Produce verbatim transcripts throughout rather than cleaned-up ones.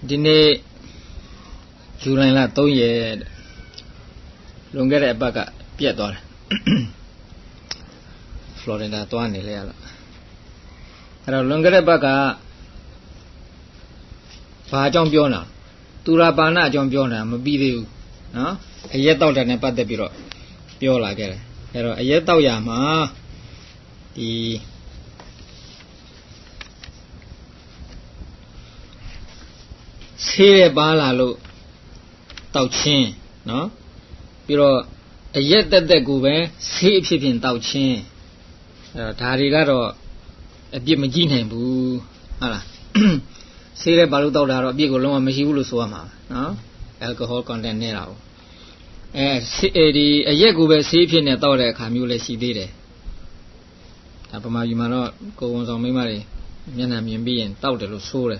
ဒီနေ့ဇူလိုင်လသုံးရက်လွန်ခဲ့တဲ့အပတ်ကပြတ်သွားတယ်ဖလော်ရီဒါသွားနေလေရတော့အဲ့တော့လွန်ခဲ့တဲ့ဘက်ကဘာအကြောင်းပြောနေတာသူရပါဏအကြောင်းပြောနေတာမပြီးသေးဘူးနော်အရက်တောက်တာနဲ့ပတ်သက်ပြီးတော့ပြောလာခဲ့တယ်အဲ့တော့အရက်တောက်ရမှာဒီဆေးရပါလာလို့တောက်ချင်းနော်ပြီးတော့အရက်တက်တက်ကိုပဲဆေးအဖြစ်ဖြင့်တောက်ချင်းအဲ့တော့ဒါတွေကတော့အပြစ်မကြည့်နိုင်ဘူးဟုတ်လားဆေးရပါလို့တောက်တာတော့အပြစ်ကိုလုံးဝမရှိဘူးလို့ဆိုရမှာနော် alcohol content နဲ့တာပေါ့အဲဒီအရက်ကိုပဲဆေးဖြစ်နေတောက်တဲ့အခါမျိုးလည်းရှိသေးတယ်ဒါပမာယူမှာတော့ကိုဝန်ဆောင်မိမတွေမျက်နှာမြင်ပြီးရင်တောက်တယ်လို့ဆိုတယ်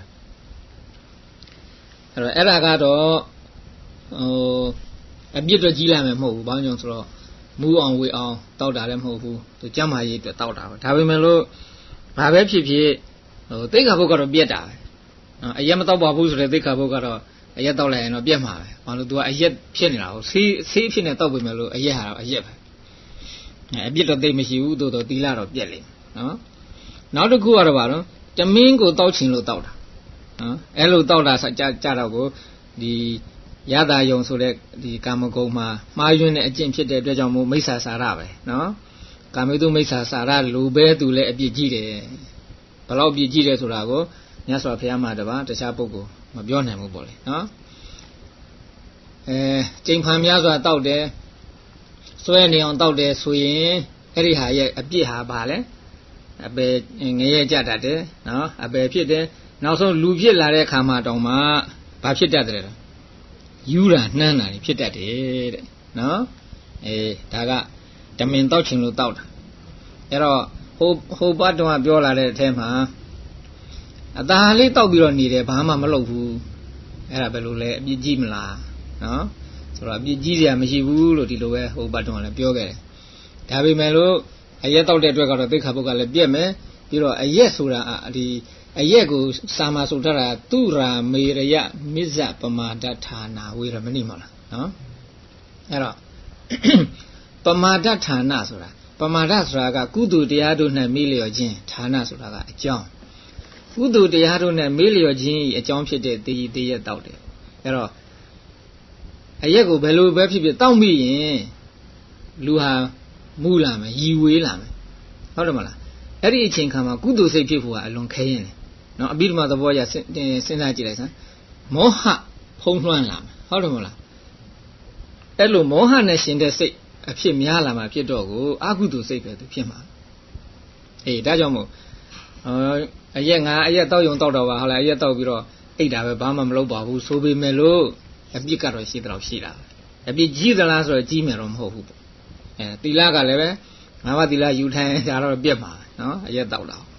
အဲ့တော့အဲ့ဒါကတော့ဟိုအပြစ်တော့ကြီးလာမယ်မဟုတ်ဘူးဘာကြောင့်ဆိုတော့မူအောင်ဝေအောင်တောက်တာလည်းမဟုတ်ဘူးသူကျမ်းမာရေးအတွက်တောက်တာပဲဒါပေမဲ့လို့ဘာပဲဖြစ်ဖြစ်ဟိုသိက္ခာပုဒ်ကတော့ပြက်တာပဲနော်အရက်မတောက်ပါဘူးဆိုတဲ့သိက္ခာပုဒ်ကတော့အရက်တောက်လိုက်ရင်တော့ပြက်မှာပဲဘာလို့ तू ကအရက်ဖြစ်နေတာကိုဆေးဆေးဖြစ်နေတောက်ပေမဲ့လို့အရက်ဟာတော့အရက်ပဲအဲအပြစ်တော့သိမရှိဘူးသို့တော့တီလာတော့ပြက်လိမ့်နော်နောက်တစ်ခုကတော့ဗာတော့တမင်းကိုတောက်ချင်လို့တောက်တာနော်အဲ့လိုတောက်တာကြကြတော့ကိုဒီရတာယုံဆိုတဲ့ဒီကာမဂုဏ်မှာမှားယွင်းတဲ့အကျင့်ဖြစ်တဲ့အတွက်ကြောင့်မို့မိစ္ဆာစာရပဲနော်ကာမေတုမိစ္ဆာစာရလူပဲသူလည်းအပြစ်ကြီးတယ်ဘလောက်ပြစ်ကြီးတယ်ဆိုတာကိုမြတ်စွာဘုရားမှာတပါတခြားပုဂ္ဂိုလ်မပြောနိုင်ဘူးပေါ့လေနော်အဲကျိန်ဖန်များစွာတောက်တယ်စွဲနေအောင်တောက်တယ်ဆိုရင်အဲ့ဒီဟာရဲ့အပြစ်ဟာဘာလဲအပယ်ငရဲကြတတ်တယ်နော်အပယ်ဖြစ်တယ်နောက်ဆုံးလူဖြစ်လာတဲ့အခါမှာတောင်မှဘာဖြစ်တတ်တယ်လဲယူတာနှမ်းတာဖြစ်တတ်တယ်တဲ့နော်အေးဒါကဓမင်တောက်ချင်လို့တောက်တာအဲ့တော့ဟိုဟိုဘတ်တော်ကပြောလာတဲ့အထဲမှာအသာလေးတောက်ပြီးတော့နေတယ်ဘာမှမလုပ်ဘူးအဲ့ဒါဘယ်လိုလဲအပြစ်ကြီးမလားနော်ဆိုတော့အပြစ်ကြီးစရာမရှိဘူးလို့ဒီလိုပဲဟိုဘတ်တော်ကလည်းပြောခဲ့တယ်ဒါပေမဲ့လို့အရက်တောက်တဲ့အတွက်ကတော့သိက္ခာပုဒ်ကလည်းပြည့်မယ်ပြီးတော့အရက်ဆိုတာဒီအရက်ကိုစာမဆိုထားတာသူရာမေရယမိဇ္ဇပမာဒဌာနာဝေရမဏိမဟုတ်လားနော်အဲ့တော့ပမာဒဌာနာဆိုတာပမာဒဆိုတာကကုသိုလ်တရားတို့နဲ့မေးလျော်ခြင်းဌာနဆိုတာကအကြောင်းကုသိုလ်တရားတို့နဲ့မေးလျော်ခြင်းအကြောင်းဖြစ်တဲ့တည်တည်ရက်တောက်တယ်အဲ့တော့အရက်ကိုဘယ်လိုပဲဖြစ်ဖြစ်တောက်မိရင်လူဟာမူလာမယ်ရီဝေးလာမယ်ဟုတ်တယ်မလားအဲ့ဒီအချိန်ခါမှာကုသိုလ်စိတ်ဖြစ်ဖို့ကအလွန်ခဲရင်တယ်နော်အဘိဓမ္မာသဘောအရစဉ်းစားကြည့်လိုက်စမ်းမောဟဖုံးလွှမ်းလာမယ်ဟုတ်တယ်မလားအဲ့လိုမောဟနဲ့ရှင်တဲ့စိတ်အဖြစ်များလာမှာဖြစ်တော့ကိုအကုသိုလ်စိတ်ပဲသူဖြစ်မှာအေးဒါကြောင့်မို့အရက်ငါအရက်တောက်ယုံတောက်တော့ပါဟုတ်လားအရက်တောက်ပြီးတော့အိတ်တာပဲဘာမှမလုပ်ပါဘူးဆိုပေမဲ့လို့အပြစ်ကတော့ရှိတော့ရှိတာအပြစ်ကြီးသလားဆိုတော့ကြီးမယ်တော့မဟုတ်ဘူးပေါ့အဲသီလကလည်းပဲငါးပါးသီလယူထိုင်ကြတော့ပြက်မှာနော်အရက်တောက်တာ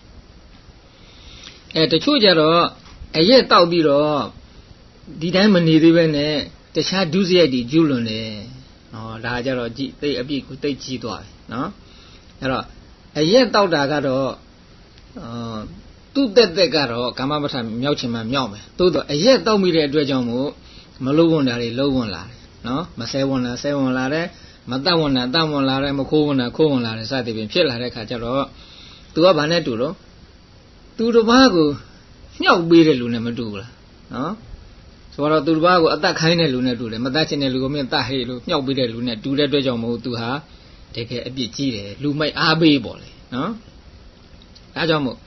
အဲတချို့ကြတော့အရက်တောက်ပြီးတော့ဒီတိုင်းမနေသေးပဲနဲ့တခြားဒုစရိုက်တွေကျူးလွန်တယ်ဟောဒါကြတော့ကြည့်သိအပြစ်ကိုသိကြီးသွားတယ်နော်အဲ့တော့အရက်တောက်တာကတော့အာသူ့တက်တက်ကတော့ကာမပဋ္ဌာန်းမြောက်ချင်မှမြောက်မယ်သို့တော့အရက်တောက်မိတဲ့အတွက်ကြောင့်မို့မလုံးဝန်တာတွေလုံးဝန်လာတယ်နော်မဆဲဝန်တာဆဲဝန်လာတယ်မတတ်ဝန်တာတတ်ဝန်လာတယ်မခိုးဝန်တာခိုးဝန်လာတယ်စသဖြင့်ဖြစ်လာတဲ့ခါကျတော့သူကဘာနဲ့တူတော့သူတစ်ပါးကိုမြောက်ပေးတဲ့လူနဲ့မတူဘူးလားနော်ဆိုတော့သူတစ်ပါးကိုအသက်ခိုင်းတဲ့လူနဲ့တူတယ်မတတ်ချင်တဲ့လူကိုမင်းတတ်ဟေ့လို့မြောက်ပေးတဲ့လူနဲ့တူတဲ့အတွက်ကြောင့်မို့သူဟာတကယ်အပြစ်ကြီးတယ်လူမိုက်အားပေးပေါ့လေနော်ဒါကြောင့်မို့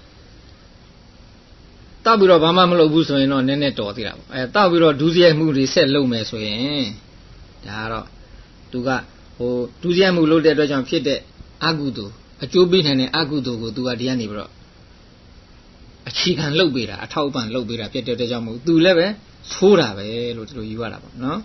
တောက်ပြီးတော့ဘာမှမလုပ်ဘူးဆိုရင်တော့နည်းနည်းတော်သေးတာပေါ့အဲတောက်ပြီးတော့ဒုစရိုက်မှုတွေဆက်လုပ်မယ်ဆိုရင်ဒါကတော့သူကဟိုဒုစရိုက်မှုလုပ်တဲ့အတွက်ကြောင့်ဖြစ်တဲ့အကုသိုလ်အကျိုးပေးနိုင်တဲ့အကုသိုလ်ကိုသူကဒီကနေပြီးတော့အခြေခံလုပ်ပေးတာအထောက်အပံ့လုပ်ပေးတာဖြစ်တဲ့အတွက်ကြောင့်မို့သူလည်းပဲဆိုးတာပဲလို့ဒီလိုယူရတာပေါ့နော်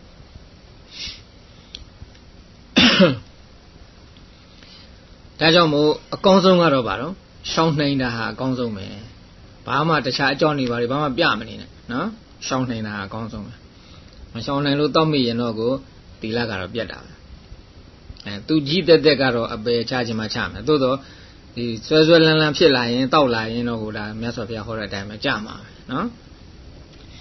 ဒါကြောင့်မို့အကောင်းဆုံးကတော့ဗါတော့ရှောင်းနှိမ်တာဟာအကောင်းဆုံးပဲဘာမှတခြားအကြောင်းတွေဘာတွေဘာမှပြမနေနဲ့နော်ရှောင်းနှိမ်တာဟာအကောင်းဆုံးပဲမရှောင်းနိုင်လို့တောက်မိရင်တော့ကိုတီလာကတော့ပြတ်တာပဲအဲသူကြီးတက်တက်ကတော့အပယ်ချခြင်းမှချမယ်သို့တော့ဒီဆွဲဆွဲလန်းလန်းဖြစ်လာရင်တောက်လာရင်တော့ဟိုဒါမြတ်စွာဘုရားဟောတဲ့အတိုင်းပဲကြမှာပဲနော်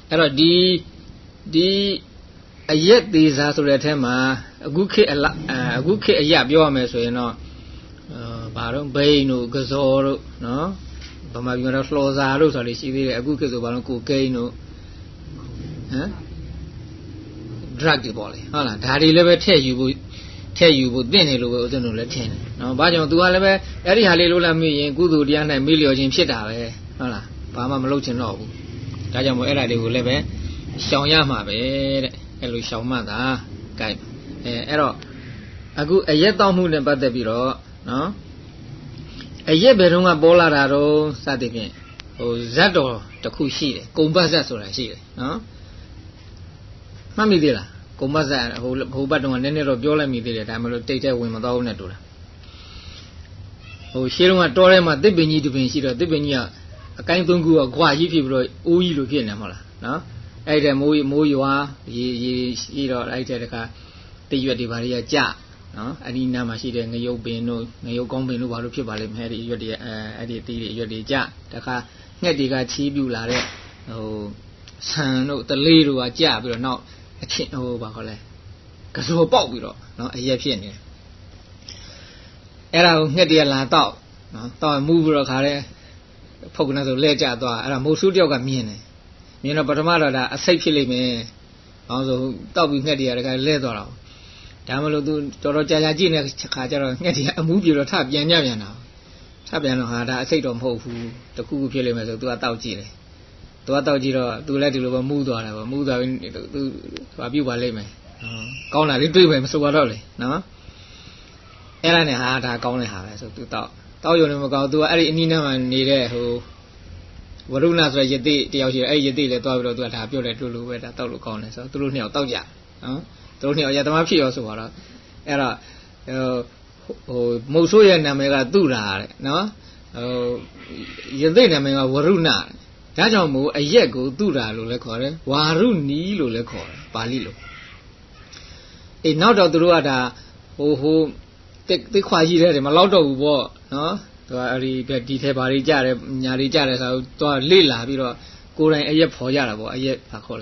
အဲ့တော့ဒီဒီအရက်သေးစားဆိုတဲ့အထက်မှာအခုခေတ်အခုခေတ်အရက်ပြောရမယ်ဆိုရင်တော့ဘာတော့ဘိန်းတို့ကစောတို့နော်ဗမာပြည်မှာတော့လှော်စာတို့ဆိုလို့ရှိသေးတယ်အခုခေတ်ဆိုဘာလို့ကိုကိန်းတို့ဟမ် drug တွေပေါ့လေဟုတ်လားဒါတွေလည်းပဲထည့်ယူဖို့ထည့်ယူဖို့တင့်နေလို့ပဲဦးဇင်းတို့လည်းထင်တယ်နော်ဘာကြောင့် तू ကလည်းပဲအဲ့ဒီဟာလေးလို့လာမိရင်ကုသိုလ်တရားနဲ့မေ့လျော်ခြင်းဖြစ်တာပဲဟုတ်လားဘာမှမလုပ်ချင်တော့ဘူးဒါကြောင့်မို့အဲ့ဒါတွေကိုလည်းပဲရှောင်ရမှာပဲတဲ့အဲ့လိုရှောင်မှသာကြိုက်အဲအဲ့တော့အခုအရက်တောက်မှုနဲ့ပတ်သက်ပြီးတော့နော်အရက်ဘယ်တော့မှပေါ်လာတာတော့စသဖြင့်ဟိုဇတ်တော်တစ်ခုရှိတယ်ကုံပတ်ဇတ်ဆိုတာရှိတယ်နော်မှတ်မိသေးလားကုံပတ်ဇတ်ဟိုဟိုဘတ်တော့နည်းနည်းတော့ပြောလိုက်မိသေးတယ်ဒါမှမဟုတ်တိတ်တဲ့ဝင်မသွားဘူးနဲ့တူတာဟိုရှေးတုန်းကတောထဲမှာတစ်ပင်ကြီးတစ်ပင်ရှိတော့တစ်ပင်ကြီးကအကိုင်းသုံးခုကခွာကြီးဖြစ်ပြီးတော့အိုးကြီးလိုဖြစ်နေမှာလားနော်အဲ့တဲ့မိုးမိုးရွာရေရေရှိတော့အဲ့တဲ့တခါတရွက်တွေဘာတွေကကြနော်အဲ့ဒီနားမှာရှိတဲ့ငရုတ်ပင်တို့ငရုတ်ကောင်းပင်တို့ဘာလို့ဖြစ်ပါလိမ့်မယ်အဲ့ဒီရွက်တွေအဲအဲ့ဒီတီးတွေရွက်တွေကြတခါငှက်တွေကချီးပြူလာတဲ့ဟိုဆန်တို့တလေးတို့ကကြပြီးတော့နောက်အချင်းဟိုဘာခေါ်လဲကစိုးပေါက်ပြီးတော့နော်အရက်ဖြစ်နေတယ်အဲ့ဒါကိုငှက်တွေကလာတော့နော်တော့မူးပြီးတော့ခါတဲ့ဖုတ်ကနေဆိုလဲကျသွားအဲ့ဒါမိုးဆူးတယောက်ကမြင်တယ်မြင်တော့ပထမတော့ဒါအစိတ်ဖြစ်လိမ့်မယ်ဘာလို့ဆိုတောက်ပြီးငှက်တွေကတခါလဲသွားတော့ဒါမှမဟုတ်သူတော်တော်ကြာကြာကြည့်နေတဲ့ခါကျတော့ငှက်တွေအမူးပြေတော့ထပြန်ညပြန်တာထပြန်တော့ဟာဒါအစိတ်တော့မဟုတ်ဘူးတခုခုဖြစ်လိမ့်မယ်ဆိုသူကတောက်ကြည့်တယ်သူကတောက်ကြည့်တော့သူလည်းဒီလိုပဲမူးသွားတယ်ပေါ့မူးသွားပြီးသူဘာပြုတ်ပါလိမ့်မယ်ကောင်းတာလေးတွေးမယ်မဆိုတော့လေနော်အဲ့ဒါနဲ့ဟာဒါကောင်းတဲ့ဟာပဲဆိုသူတောက်တောက်ရုံနဲ့မကောင်းသူကအဲ့ဒီအနီးနားမှာနေတဲ့ဟိုဝရုဏဆိုတဲ့ယတိတယောက်ရှိတယ်အဲ့ဒီယတိလည်းတွားပြီးတော့သူကဒါပြုတ်တယ်တူလူပဲဒါတောက်လို့ကောင်းတယ်ဆိုတော့သူတို့နှစ်ယောက်တောက်ကြနော်သူတို့နှစ်ယောက်ရသမားဖြစ်ရောဆိုတော့အဲ့တော့ဟိုမုတ်ဆိုးရဲ့နာမည်ကသူရာတဲ့နော်ဟိုယတိနာမည်ကဝရုဏဒါကြောင့်မို့အရက်ကိုသူရာလို့လည်းခေါ်တယ်ဝါရုနီလို့လည်းခေါ်တယ်ပါဠိလိုအေးနောက်တော့သူတို့ကဒါဟိုဟိုတက်တက်ခွာကြီးတဲ့မလောက်တော့ဘူးပေါ့နော်သူကအဲ့ဒီဒီထဲဘာတွေကြတယ်ညာတွေကြတယ်ဆိုတော့သူကလေ့လာပြီးတော့ကိုယ်တိုင်အရက်ဖော်ကြတာပေါ့အရက်ဘာခေါ်လဲ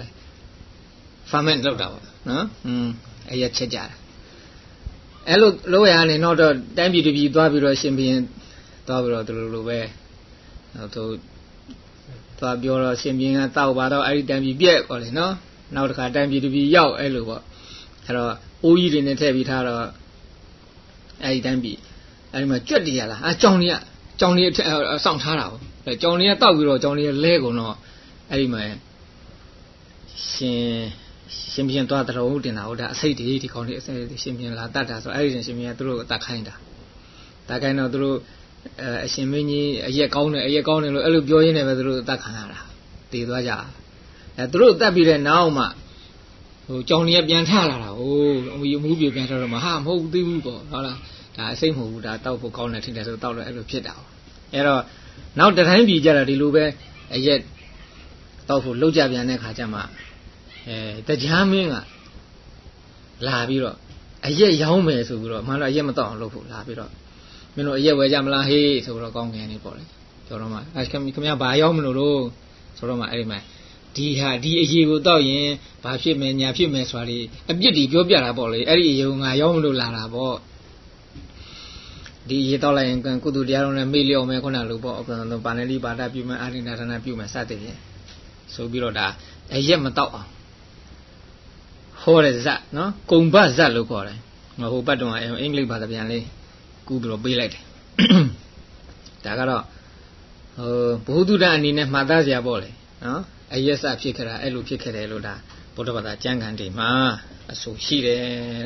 ferment လောက်တာပေါ့နော်อืมအရက်ချက်ကြတာအဲ့လိုလို့ရနေတော့တိုင်းပြည်တစ်ပြည်သွားပြီးတော့ရှင်ဘရင်သွားပြီးတော့သူလိုလိုပဲသူသွားပြောတော့ရှင်ဘရင်ကတောက်ပါတော့အဲ့ဒီတိုင်းပြည်ပြက်ခေါ်လေနော်နောက်တစ်ခါတိုင်းပြည်တစ်ပြည်ရောက်အဲ့လိုပေါ့အဲ့တော့အိုးကြီးတွေနဲ့ထည့်ပြီးထားတော့အဲ့ဒီတိုင်းပြည်အဲ့ဒီမှာကြွက်တရလားအကြောင်တွေကကြောင်တွေစောင့်ထားတာပေါ့အဲကြောင်တွေကတောက်ပြီးတော့ကြောင်တွေလဲကုန်တော့အဲ့ဒီမှာရှင်ရှင်ပြန်သွားတော်ဟုတ်တင်တာဟုတ်ဒါအစိတ်တွေဒီကောင်တွေအစိတ်ရှင်ပြန်လာတတ်တာဆိုအဲ့ဒီရှင်ပြန်ကသူတို့တတ်ခိုင်းတာတတ်ခိုင်းတော့သူတို့အရှင်မင်းကြီးအရက်ကောင်းတယ်အရက်ကောင်းတယ်လို့အဲ့လိုပြောရင်းနဲ့ပဲသူတို့တတ်ခံရတာတည်သွားကြအဲသူတို့တတ်ပြီးတဲ့နောက်မှဟိုကြောင်တွေကပြန်ထလာတာဟိုအမူအမူပြေပြန်ထတော့မဟာမဟုတ်သေးဘူးပေါ့ဟုတ်လားဒါအစိမ့်မဟုတ်ဘူးဒါတောက်ဖို့ကောင်းတယ်ထင်တယ်ဆိုတောက်လို့အဲ့လိုဖြစ်တာအဲ့တော့နောက်တတိုင်းပြည်ကြတာဒီလိုပဲအရက်တောက်ဖို့လောက်ကြပြန်တဲ့ခါကျမှအဲတရားမင်းကလာပြီးတော့အရက်ရောင်းမယ်ဆိုပြီးတော့မှန်တော့အရက်မတောက်အောင်လုပ်ဖို့လာပြီးတော့မင်းတို့အရက်ဝယ်ကြမလားဟေးဆိုတော့ကောင်းကင်နေပေါ့လေကျော်တော့မှအဲခင်ဗျာဘာရောင်းမလို့လို့ဆိုတော့မှအဲ့ဒီမှာဒီဟာဒီအရေးကိုတောက်ရင်ဘာဖြစ်မယ်ညာဖြစ်မယ်ဆိုတာဒီအပြစ်တွေပြောပြတာပေါ့လေအဲ့ဒီအရေးကိုငါရောင်းမလို့လာတာပေါ့ဒီရေတောက်လိုက်ရင်ကုသတရားတော်နဲ့မေ့လျော့မယ်ခုနလိုပေါ့အကုန်လုံးပါဏိတိပါဒပြုမယ်အာရိဏဌာနပြုမယ်စသဖြင့်ဆိုပြီးတော့ဒါအရက်မတောက်အောင်ဟောတဲ့ဇတ်နော်ကုံဘဇတ်လို့ခေါ်တယ်ဟိုဘတ်တုံးကအင်္ဂလိပ်ဘာသာပြန်လေးကူးပြီးတော့ပေးလိုက်တယ်ဒါကတော့ဟိုဘုဟုတ္တအနေနဲ့မှတ်သားစရာပေါ့လေနော်အရက်စဖြစ်ခဲ့တာအဲ့လိုဖြစ်ခဲ့တယ်လို့ဒါဗုဒ္ဓဘာသာကျမ်းဂန်တွေမှာအဆိုရှိတယ်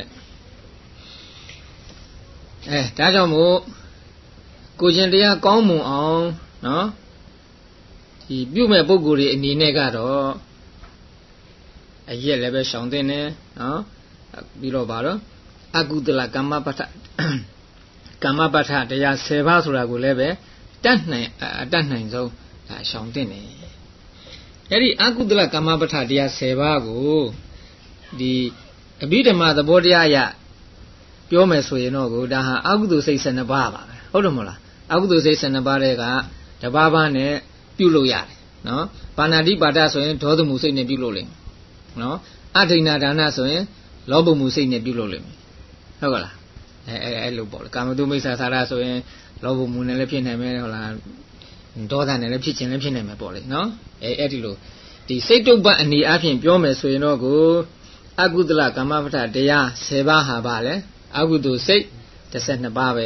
အဲဒါကြောင့်မို့ကိုကျင်တရားကောင်းမွန်အောင်နော်ဒီပြုမဲ့ပုဂ္ဂိုလ်တွေအနေနဲ့ကတော့အရက်လည်းပဲရှောင်တဲ့နဲ့နော်ပြီးတော့ဗါတော့အကုသလကမ္မပဋ္ဌကမ္မပဋ္ဌတရား၁၀ပါးဆိုတာကိုလည်းပဲတတ်နိုင်အတတ်နိုင်ဆုံးဒါရှောင်တဲ့နဲ့အဲ့ဒီအကုသလကမ္မပဋ္ဌတရား၁၀ပါးကိုဒီအဘိဓမ္မာသဘောတရားအရပြောမယ်ဆိုရင်တော့ကိုဒါဟာအကုသိုလ်စိတ်၁၂ပါးပါပဲဟုတ်တယ်မဟုတ်လားအကုသိုလ်စိတ်၁၂ပါးတွေကတပါးပါးနဲ့ပြုလို့ရတယ်နော်ပါဏာတိပါဒဆိုရင်ဒေါသမှုစိတ်နဲ့ပြုလုပ်လိမ့်မယ်နော်အဒိဏဒါနဆိုရင်လောဘမှုစိတ်နဲ့ပြုလုပ်လိမ့်မယ်ဟုတ်ကလားအဲအဲအဲ့လိုပေါ့လေကာမတုမိစ္ဆာစာရဆိုရင်လောဘမှုနဲ့လည်းဖြစ်နိုင်မယ်ဟုတ်လားဒေါသနဲ့လည်းဖြစ်ခြင်းလည်းဖြစ်နိုင်မယ်ပေါ့လေနော်အဲအဲ့ဒီလိုဒီစိတ်တုပ္ပအနေအချင်းပြောမယ်ဆိုရင်တော့ကိုအကုသလကာမပဋ္ဌတရားဆယ်ပါးဟာပါလေအကုသိုလ်စိတ်တစ်ဆယ်နှစ်ပါးပဲ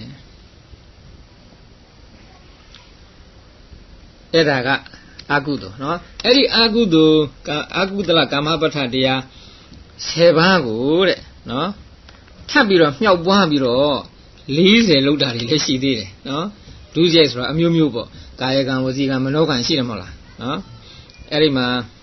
အဲ့ဒါကအကုသိုလ်နော်အဲ့ဒီအကုသိုလ်အကုသလကာမပဋ္ဌတရားဆယ်ပါးကိုတဲ့နော်ထပ်ပြီးတော့မြောက်ပွားပြီးတော့လေးဆယ်လောက်တာတွေလည်းရှိသေးတယ်နော်ဒုစရိုက်ဆိုတော့အမျိုးမျိုးပေါ့ကာယကံဝစီကံမနောကံရှိတယ်မဟုတ်လားနော်အဲ့ဒီမှာ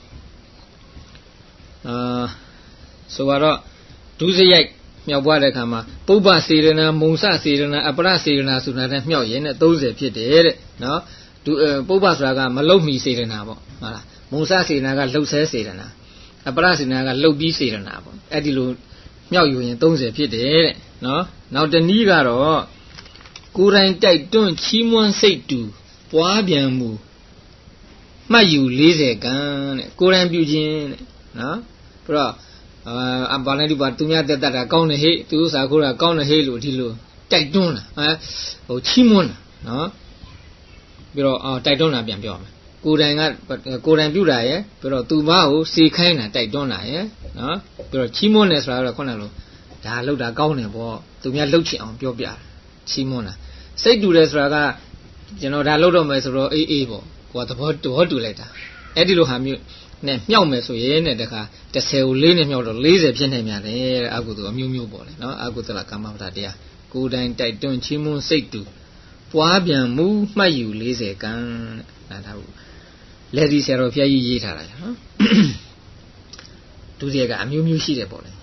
အာဆိုတော့ဒုစရိုက်မြောက်ပွားတဲ့အခါမှာပုပ္ပစေရနာမုံစစေရနာအပရစေရနာဆိုတာနဲ့မြောက်ရင်နဲ့သုံးဆယ်ဖြစ်တယ်တဲ့နော်ဒုပုပ္ပဆိုတာကမလုံမီစေရနာပေါ့ဟုတ်လားမုံစစေရနာကလှုပ်ဆဲစေရနာအပရစေရနာကလှုပ်ပြီးစေရနာပေါ့အဲ့ဒီလိုမြောက်ယူရင်သုံးဆယ်ဖြစ်တယ်တဲ့နော်နောက်တနည်းကတော့ကိုယ်တိုင်တိုက်တွန်းချီးမွမ်းစိတ်တူပွားပြန်မှုမှတ်ယူလေးဆယ်ကံတဲ့ကိုယ်တိုင်ပြုခြင်းတဲ့နော်ပြီးတော့အာဘာလဲဒီပါသူများတက်တတ်တာကောင်းတယ်ဟေ့သူဥစ္စာခိုးတာကောင်းတယ်ဟေ့လို့ဒီလိုတိုက်တွန်းတာဟိုချီးမွမ်းတာနော်ပြီးတော့အော်တိုက်တွန်းတာပြန်ပြောမယ်ကိုယ်တိုင်ကကိုယ်တိုင်ပြုတာရယ်ပြီးတော့သူမကိုစေခိုင်းတာတိုက်တွန်းတာရယ်နော်ပြီးတော့ချီးမွမ်းတယ်ဆိုတာတော့ခုနကလိုဒါလောက်တာကောင်းတယ်ပေါ့သူများလှုပ်ချင်အောင်ပြောပြတာချီးမွမ်းတာစိတ်တူတယ်ဆိုတာကကျွန်တော်ဒါလှုပ်တော့မယ်ဆိုတော့အေးအေးပေါ့ကိုကသဘောသဘောတူလိုက်တာအဲ့ဒီလိုဟာမျိုးနဲ့မြောက်မယ်ဆိုရင်တဲ့တခါတစ်ဆယ်ကိုလေးနဲ့မြောက်တော့လေးဆယ်ဖြစ်နိုင်များတယ်တဲ့အကုသိုလ်အမျိုးမျိုးပေါ့လေနော်အကုသလကာမပဋ္ဌတရားကိုယ်တိုင်တိုက်တွန်းချီးမွမ်းစိတ်တူပွားပြန်မှုမှတ်ယူလေးဆယ်ကံတဲ့ဒါဟုတ်လက်ဒီဆရာတော်ဖျားကြီးရေးထားတာနော်ဒုစရိုက်ကအမျိုးမျိုးရှိတယ်ပေါ့လေ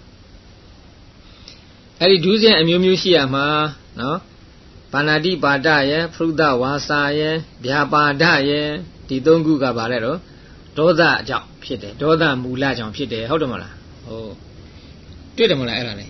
အဲ့ဒီဒုစရိုက်အမျိုးမျိုးရှိရမှာနော်ပါဏာတိပါဒရဲ့ဖရုဒဝါစာရဲ့ဗျာပါဒရဲ့ဒီသုံးခုကပါလဲတော့ဒေါသအကြောင်းဖြစ်တယ်ဒေါသမူလကြောင့်ဖြစ်တယ်ဟုတ်တယ်မလားဟုတ်တွေ့တယ်မလားအဲ့ဒါလေ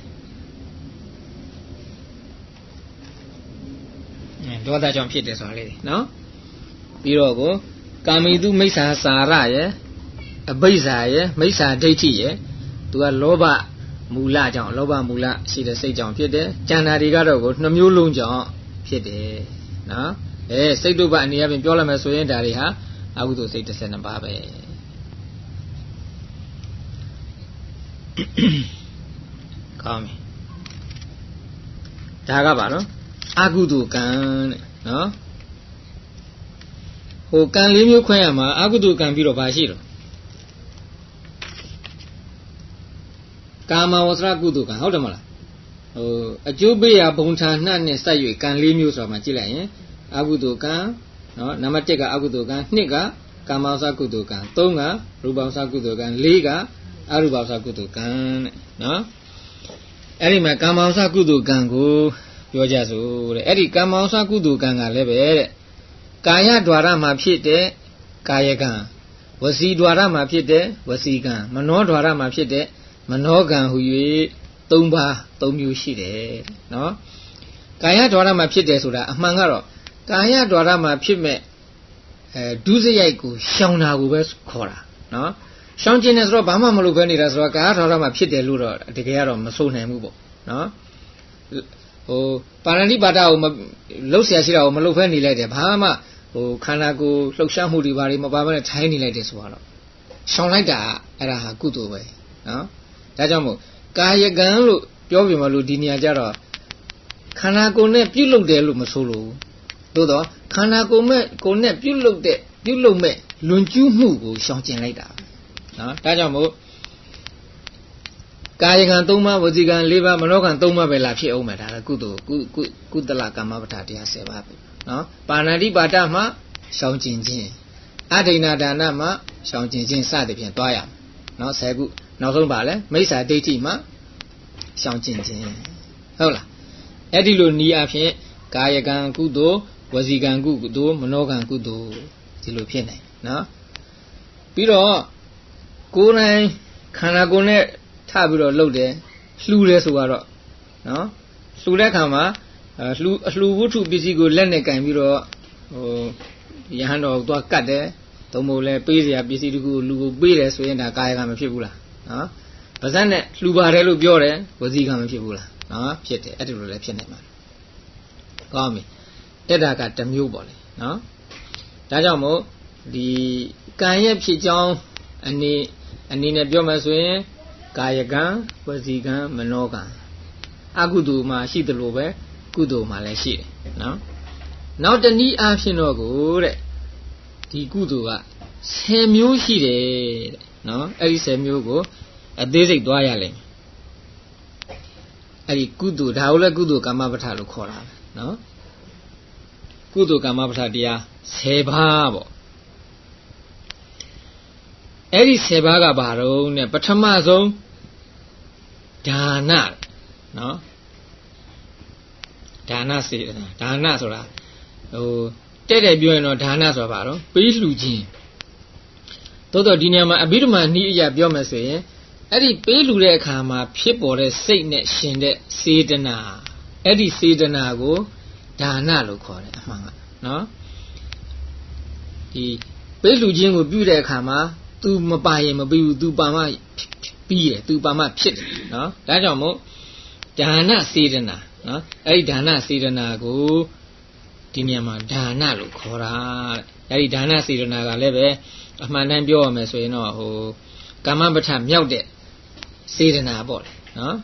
ဒေါသကြောင့်ဖြစ်တယ်ဆိုတာလေနော်ပြီးတော့ကိုကာမိတုမိစ္ဆာစာရရဲ့အဘိဇ္ဇာရဲ့မိစ္ဆာဒိဋ္ဌိရဲ့သူကလောဘမူလကြောင့်လောဘမူလရှိတဲ့စိတ်ကြောင့်ဖြစ်တယ်ကျန်တာတွေကတော့ကိုနှမျိုးလုံးကြောင့်ဖြစ်တယ်နော်အဲစိတ်တုပ္ပအနေအချင်းပြောလိုက်မယ်ဆိုရင်ဒါတွေဟာအကုသိုလ်စိတ်တစ်ဆယ်နှစ်ပါးပဲကောင်းပြီဒါကပါနော်အကုသိုလ်ကံတဲ့နော်ဟိုကံလေးမျိုးခွဲရမှာအကုသိုလ်ကံပြီးတော့ဘာရှိတော့ကာမဝဆရကုသိုလ်ကံဟုတ်တယ်မလားဟိုအကျိုးပေးရာဘုံဌာနနဲ့စိုက်၍ကံလေးမျိုးဆိုတာမှကြည့်လိုက်ရင်အကုသိုလ်ကံနော်နံပါတ်တစ်ကအကုသိုလ်ကံနှစ်ကကာမဝဆရကုသိုလ်ကံသုံးကရူပဝဆရကုသိုလ်ကံလေးကအရူပဝဆရကုသိုလ်ကံတဲ့နော်အဲ့ဒီမှာကာမဝဆရကုသိုလ်ကံကိုပြောကြစို့တဲ့အဲ့ဒီကာမဝဆရကုသိုလ်ကံကလည်းပဲတဲ့ကာယ द्वार မှာဖြစ်တဲ့ကာယကံဝစီ द्वार မှာဖြစ်တဲ့ဝစီကံမနော द्वार မှာဖြစ်တဲ့မနောကံဟူ၍သုံးပါးသုံးမျိုးရှိတယ်နော်ကာယ द्वार မှာဖြစ်တယ်ဆိုတာအမှန်ကတော့ကာယ द्वार မှာဖြစ်မဲ့အဲဒုစရိုက်ကိုရှောင်တာကိုပဲခေါ်တာနော်ရှောင်ခြင်းနဲ့ဆိုတော့ဘာမှမလုပ်ဘဲနေတာဆိုတော့ကာယ द्वार မှာဖြစ်တယ်လို့တော့တကယ်ကတော့မဆိုနိုင်ဘူးပေါ့နော်ဟိုပါဏာတိပါဒကိုလှုပ်เสียရှိတာကိုမလှုပ်ဖဲနေလိုက်တယ်ဘာမှဟိုခန္ဓာကိုယ်လှုပ်ရှားမှုတွေဘာတွေမပါဘဲနဲ့ထိုင်နေလိုက်တယ်ဆိုတော့ရှောင်လိုက်တာအဲ့ဒါဟာကုသိုလ်ပဲနော်ဒါကြောင့်မို့ကာယကံလို့ပြောပြမလို့ဒီနေရာကျတော့ခန္ဓာကိုယ်နဲ့ပြုလုပ်တယ်လို့မဆိုလို့သို့တော့ခန္ဓာကိုယ်မဲ့ကိုယ်နဲ့ပြုလုပ်တဲ့ပြုလုပ်မဲ့လွန်ကျူးမှုကိုရှောင်ကျင်လိုက်တာနော်ဒါကြောင့်မို့ကာယကံသုံးပါးဝစီကံလေးပါးမနောကံသုံးပါးပဲလာဖြစ်အောင်မယ်ဒါကကုသိုလ်ကုကုကုသလကာမပဋ္ဌတရားဆယ်ပါးပဲနော်ပါဏာတိပါဒမှာရှောင်ကျင်ခြင်းအဒိဏဒါနမှာရှောင်ကျင်ခြင်းစသဖြင့်တွားရမယ်နော်ဆယ်ခုနောက်ဆုံးပါလဲမိစ္ဆာဒိဋ္ဌိမှာရှောင်ကျင်ခြင်းဟုတ်လားအဲ့ဒီလိုနီးအဖြစ်ကာယကံကုသိုလ်ဝစီကံကုသိုလ်မနောကံကုသိုလ်ဒီလိုဖြစ်နေနော်ပြီးတော့ကိုယ်တိုင်ခန္ဓာကိုယ်နဲ့ထပြီးတော့လှုပ်တယ်လှူတယ်ဆိုတော့နော်လှူတဲ့အခါမှာလှူအလှူဝတ္ထုပစ္စည်းကိုလက်နဲ့ကင်ပြီးတော့ဟိုရဟန်းတော်သွားကတ်တယ်သုံးဖို့လဲပေးเสียပစ္စည်းတခုလူကိုပေးတယ်ဆိုရင်ဒါကာယကမဖြစ်ဘူးလားနော်ပါဇက်နဲ့လှူပါတယ်လို့ပြောတယ်ဝစီကမဖြစ်ဘူးလားနော်ဖြစ်တယ်အဲ့ဒီလိုလည်းဖြစ်နိုင်ပါတယ်ကောင်းပြီအဲ့ဒါကတစ်မျိုးပေါ့လေနော်ဒါကြောင့်မို့ဒီကံရဲ့ဖြစ်ကြောင်းအနေအနေနဲ့ပြောမှဆိုရင်ကာယကံဝစီကံမနောကံအကုသိုလ်မှာရှိတယ်လို့ပဲကုသိုလ်မှာလည်းရှိတယ်နော်နောက်တနည်းအားဖြင့်တော့ကိုတဲ့ဒီကုသိုလ်ကဆယ်မျိုးရှိတယ်တဲ့နော်အဲ့ဒီဆယ်မျိုးကိုအသေးစိတ်သွားရလိမ့်မယ်အဲ့ဒီကုသိုလ်ဒါကိုလည်းကုသိုလ်ကမ္မပဋ္ဌာလို့ခေါ်တာပဲနော်ကုသိုလ်ကမ္မပဋ္ဌာတရားဆယ်ပါးပေါ့အဲ့ဒီဆယ်ပါးကဘာတော့နဲ့ပထမဆုံးဒါနနော်ဒါနစေတနာဒါနဆိုတာဟိုတဲ့တဲ့ပြောရင်တော့ဒါနဆိုတာဘာတော့ပေးလှူခြင်းသို့တော့ဒီနေရာမှာအဘိဓမ္မာနည်းအရာပြောမယ်ဆိုရင်အဲ့ဒီပေးလှူတဲ့အခါမှာဖြစ်ပေါ်တဲ့စိတ်နဲ့ရှင်တဲ့စေတနာအဲ့ဒီစေတနာကိုဒါနလို့ခေါ်တယ်အမှန်ကနော်ဒီပေးလှူခြင်းကိုပြုတဲ့အခါမှာ तू မပါရင်မပြီးဘူး तू ပါမှပြီးတယ် तू ပါမှဖြစ်တယ်နော်ဒါကြောင့်မို့ဒါနစေတနာနော်အဲ့ဒီဒါနစေတနာကိုဒီနေရာမှာဒါနလို့ခေါ်တာတဲ့အဲ့ဒီဒါနစေတနာကလည်းပဲအမှန်တမ်းပြောရမယ်ဆိုရင်တော့ဟိုကမ္မပဋ္ဌာမြောက်တဲ့စေတနာပေါ့လေနော်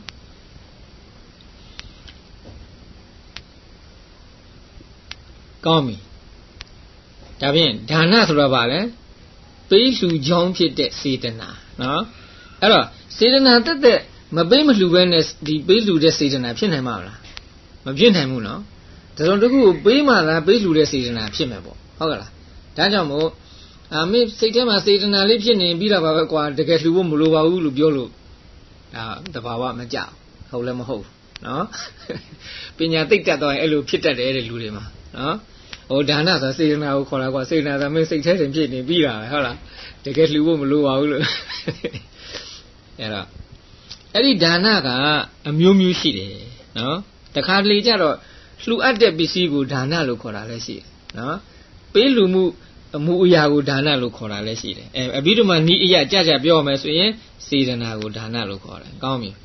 ကောင်းပြီဒါဖြင့်ဒါနဆိုတော့ဗာလဲပေးလှူကြောင်းဖြစ်တဲ့စေတနာနော်အဲ့တော့စေတနာတက်တဲ့မပေးမလှူဘဲနဲ့ဒီပေးလှူတဲ့စေတနာဖြစ်နိုင်မှာမလားမဖြစ်နိုင်ဘူးနော်ဒါဆိုတခုကိုပေးမှလားပေးလှူတဲ့စေတနာဖြစ်မယ်ပေါ့ဟုတ်ကလားဒါကြောင့်မို့အာမေစိတ်ထဲမှာစေတနာလေးဖြစ်နေပြီးတော့ပါပဲကွာတကယ်လှူဖို့မလိုပါဘူးလို့ပြောလို့ဒါတဘာဝမကြောက်ဟုတ်လည်းမဟုတ်နော်ပညာသိတတ်တော့အဲ့လိုဖြစ်တတ်တယ်တဲ့လူတွေမှာနော်ဟိုဒါနဆိုစေတနာကိုခေါ်တာကွာစေတနာဆိုမင်းစိတ်ထဲတင်ဖြစ်နေပြီးတာပဲဟုတ်လားတကယ်လှူဖို့မလိုပါဘူးလို့အဲ့တော့အဲ့ဒီဒါနကအမျိုးမျိုးရှိတယ်နော်တခါတလေကြတော့လှူအပ်တဲ့ပစ္စည်းကိုဒါနလို့ခေါ်တာလည်းရှိတယ်နော်ပေးလှူမှုအမှုအရာကိုဒါနလို့ခေါ်တာလည်းရှိတယ်အဲအဘိဓမ္မာနည်းအရာကြကြပြောမယ်ဆိုရင်စေတနာကိုဒါနလို့ခေါ်တယ်ကောင်းပြီ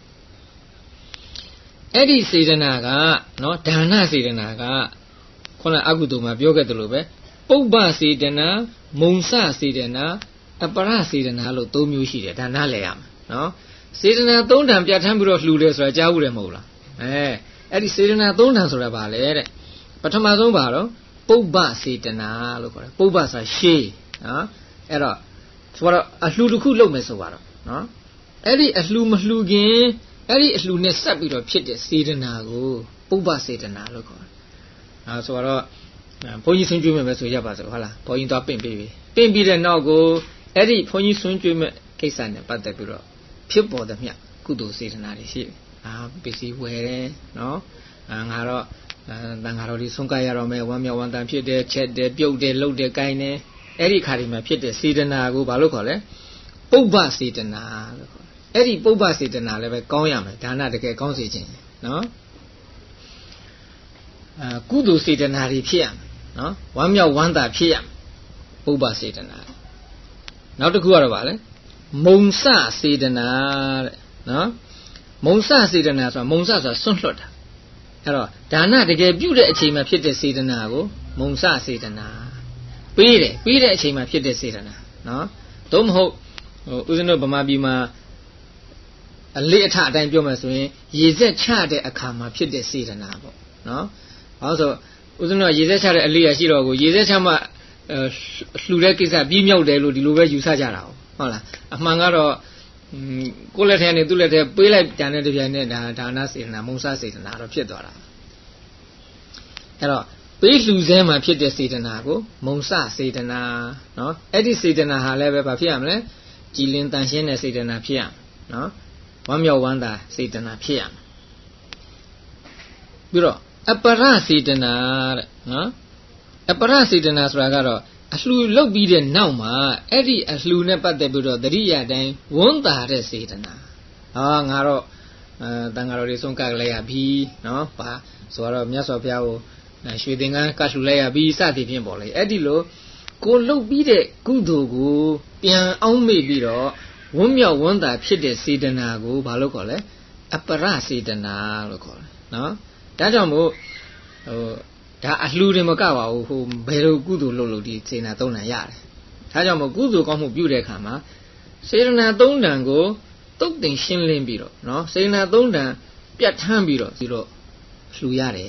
အဲ့ဒီစေတနာကနော်ဒါနစေတနာကခုနအကုသိုလ်မှာပြောခဲ့တယ်လို့ပဲပုပ္ပစေတနာမုံစစေတနာအပရစေတနာလို့သုံးမျိုးရှိတယ်ဒါနလဲရမှာနော်စေတနာသုံးတန်ပြဋ္ဌာန်းပြီးတော့လှူတယ်ဆိုတာကြားဘူးတယ်မဟုတ်လားအဲအဲ့ဒီစေတနာသုံးတန်ဆိုတာဘာလဲတဲ့ပထမဆုံးဘာတော့ပုပ္ပစေတနာလို့ခေါ်တယ်ပုပ္ပဆိုတာရှေးနော်အဲ့တော့ဆိုတော့အလှူတစ်ခုလုပ်မယ်ဆိုပါတော့နော်အဲ့ဒီအလှူမလှူခင်အဲ့ဒီအလှူနဲ့ဆက်ပြီးတော့ဖြစ်တဲ့စေတနာကိုပုပ္ပစေတနာလို့ခေါ်တယ်အဲဆိုတော့ဘုန်းကြီးဆွံ့ကျွေးမယ်ပဲဆိုရပါစို့ဟုတ်လားဘုန်းကြီးသွားပင့်ပေးပြီပင့်ပြီးတဲ့နောက်ကိုအဲ့ဒီဘုန်းကြီးဆွံ့ကျွေးမဲ့ကိစ္စနဲ့ပတ်သက်ပြီးတော့ဖြစ်ပေါ်တဲ့မြတ်ကုသိုလ်စေတနာတွေရှိတယ်အာပစ္စည်းဝယ်တယ်နော်အာငါတော့တန်ဃာတော်ဒီဆုံးကရတော့မယ်ဝမ်းမြောက်ဝမ်းသာဖြစ်တယ်ချက်တယ်ပြုတ်တယ်လှုပ်တယ်ကိုင်းတယ်အဲ့ဒီခါဒီမှာဖြစ်တဲ့စေတနာကိုဘာလို့ခေါ်လဲပုပ္ပစေတနာလို့ခေါ်တယ်အဲ့ဒီပုပ္ပစေတနာလည်းပဲကောင်းရမယ်ဒါနတကယ်ကောင်းစေခြင်းနော်အာကုသိုလ်စေတနာတွေဖြစ်ရမယ်နော်ဝမ်းမြောက်ဝမ်းသာဖြစ်ရမယ်ပုပ္ပစေတနာနောက်တစ်ခုကတော့ဗာလဲမုံစစေတနာတဲ့နော်မုံစစေတနာဆိုတာမုံစဆိုတာစွန့်လွတ်တာအဲ့တော့ဒါနတကယ်ပြုတဲ့အချိန်မှာဖြစ်တဲ့စေတနာကိုမုံစစေတနာပေးတယ်ပေးတဲ့အချိန်မှာဖြစ်တဲ့စေတနာနော်သို့မဟုတ်ဟိုဦးဇင်းတို့ဗမာပြည်မှာအလေးအထအတိုင်းပြောမယ်ဆိုရင်ရေစက်ချတဲ့အခါမှာဖြစ်တဲ့စေတနာပေါ့နော်ဘာလို့ဆိုဦးဇင်းတို့ရေစက်ချတဲ့အလေးရရှိတော့ကိုရေစက်ချမှလှူတဲ့ကိစ္စပြီးမြောက်တယ်လို့ဒီလိုပဲယူဆကြတာဟုတ်လားအမှန်ကတော့ကိုယ်လက်ထဲနဲ့သူ့လက်ထဲပေးလိုက်ကြတဲ့တပြိုင်နက်ဒါဒါနစေတနာမုံစစေတနာတော့ဖြစ်သွားတာအဲ့တော့ပေးလှူစဲမှာဖြစ်တဲ့စေတနာကိုမုံစစေတနာနော်အဲ့ဒီစေတနာဟာလည်းပဲဘာဖြစ်ရမလဲကြည်လင်တန်ရှင်းတဲ့စေတနာဖြစ်ရမယ်နော်ဝမ်းမြောက်ဝမ်းသာစေတနာဖြစ်ရမယ်ပြီးတော့အပရစေတနာတဲ့နော်အပရစေတနာဆိုတာကတော့အလှူလုပ်ပြီးတဲ့နောက်မှာအဲ့ဒီအလှူနဲ့ပတ်သက်ပြီးတော့တတိယတိုင်းဝန်တာတဲ့စေတနာဟာငါတော့အဲတန်ဃာတော်တွေဆုံးကလိုက်ရပြီနော်ပါဆိုတော့မြတ်စွာဘုရားကိုရွှေသင်္ကန်းကလှူလိုက်ရပြီစသည်ဖြင့်ပေါ့လေအဲ့ဒီလိုကိုလှုပ်ပြီးတဲ့ကုသိုလ်ကိုပြန်အောင်မေ့ပြီးတော့ဝန်းမြောက်ဝန်းသာဖြစ်တဲ့စေတနာကိုဘာလို့ခေါ်လဲအပရစေတနာလို့ခေါ်တယ်နော်ဒါကြောင့်မို့ဟိုဒါအလှူတွေမကပါဘူးဟိုဘယ်လိုကုသိုလ်လုပ်လို့ဒီစေတနာသုံးတန်ရတယ်ဒါကြောင့်မို့ကုသိုလ်ကောင်းမှုပြုတဲ့အခါမှာစေတနာသုံးတန်ကိုတုတ်တင်ရှင်းလင်းပြီးတော့နော်စေတနာသုံးတန်ပြတ်ထမ်းပြီးတော့ဒီတော့လှူရတယ်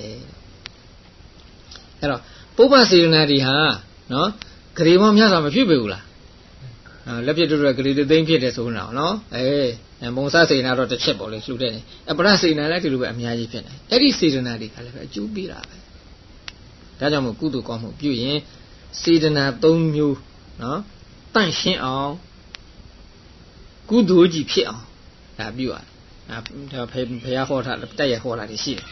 အဲ့တော့ပုပ္ပစေတနာတွေဟာနော်ဂရေမောများစွာမဖြစ်ပေဘူးလားလက်ပြတ်တို့ကဂရေသိမ့်ဖြစ်တယ်ဆိုတော့နော်အေးမုံစစေတနာတော့တစ်ချက်ပေါ့လေလှူတဲ့နေအပရစေတနာလည်းဒီလိုပဲအများကြီးဖြစ်နေအဲ့ဒီစေတနာတွေကလည်းပဲအကျိုးပေးတာပဲဒါကြောင့်မို့ကုသိုလ်ကောင်းမှုပြုရင်စေတနာ၃မျိုးနော်တန့်ရှင်းအောင်ကုသိုလ်ကြီးဖြစ်အောင်ဒါပြုရတယ်ဒါဖေဖေရဟောတာတက်ရဟောတာတွေရှိတယ်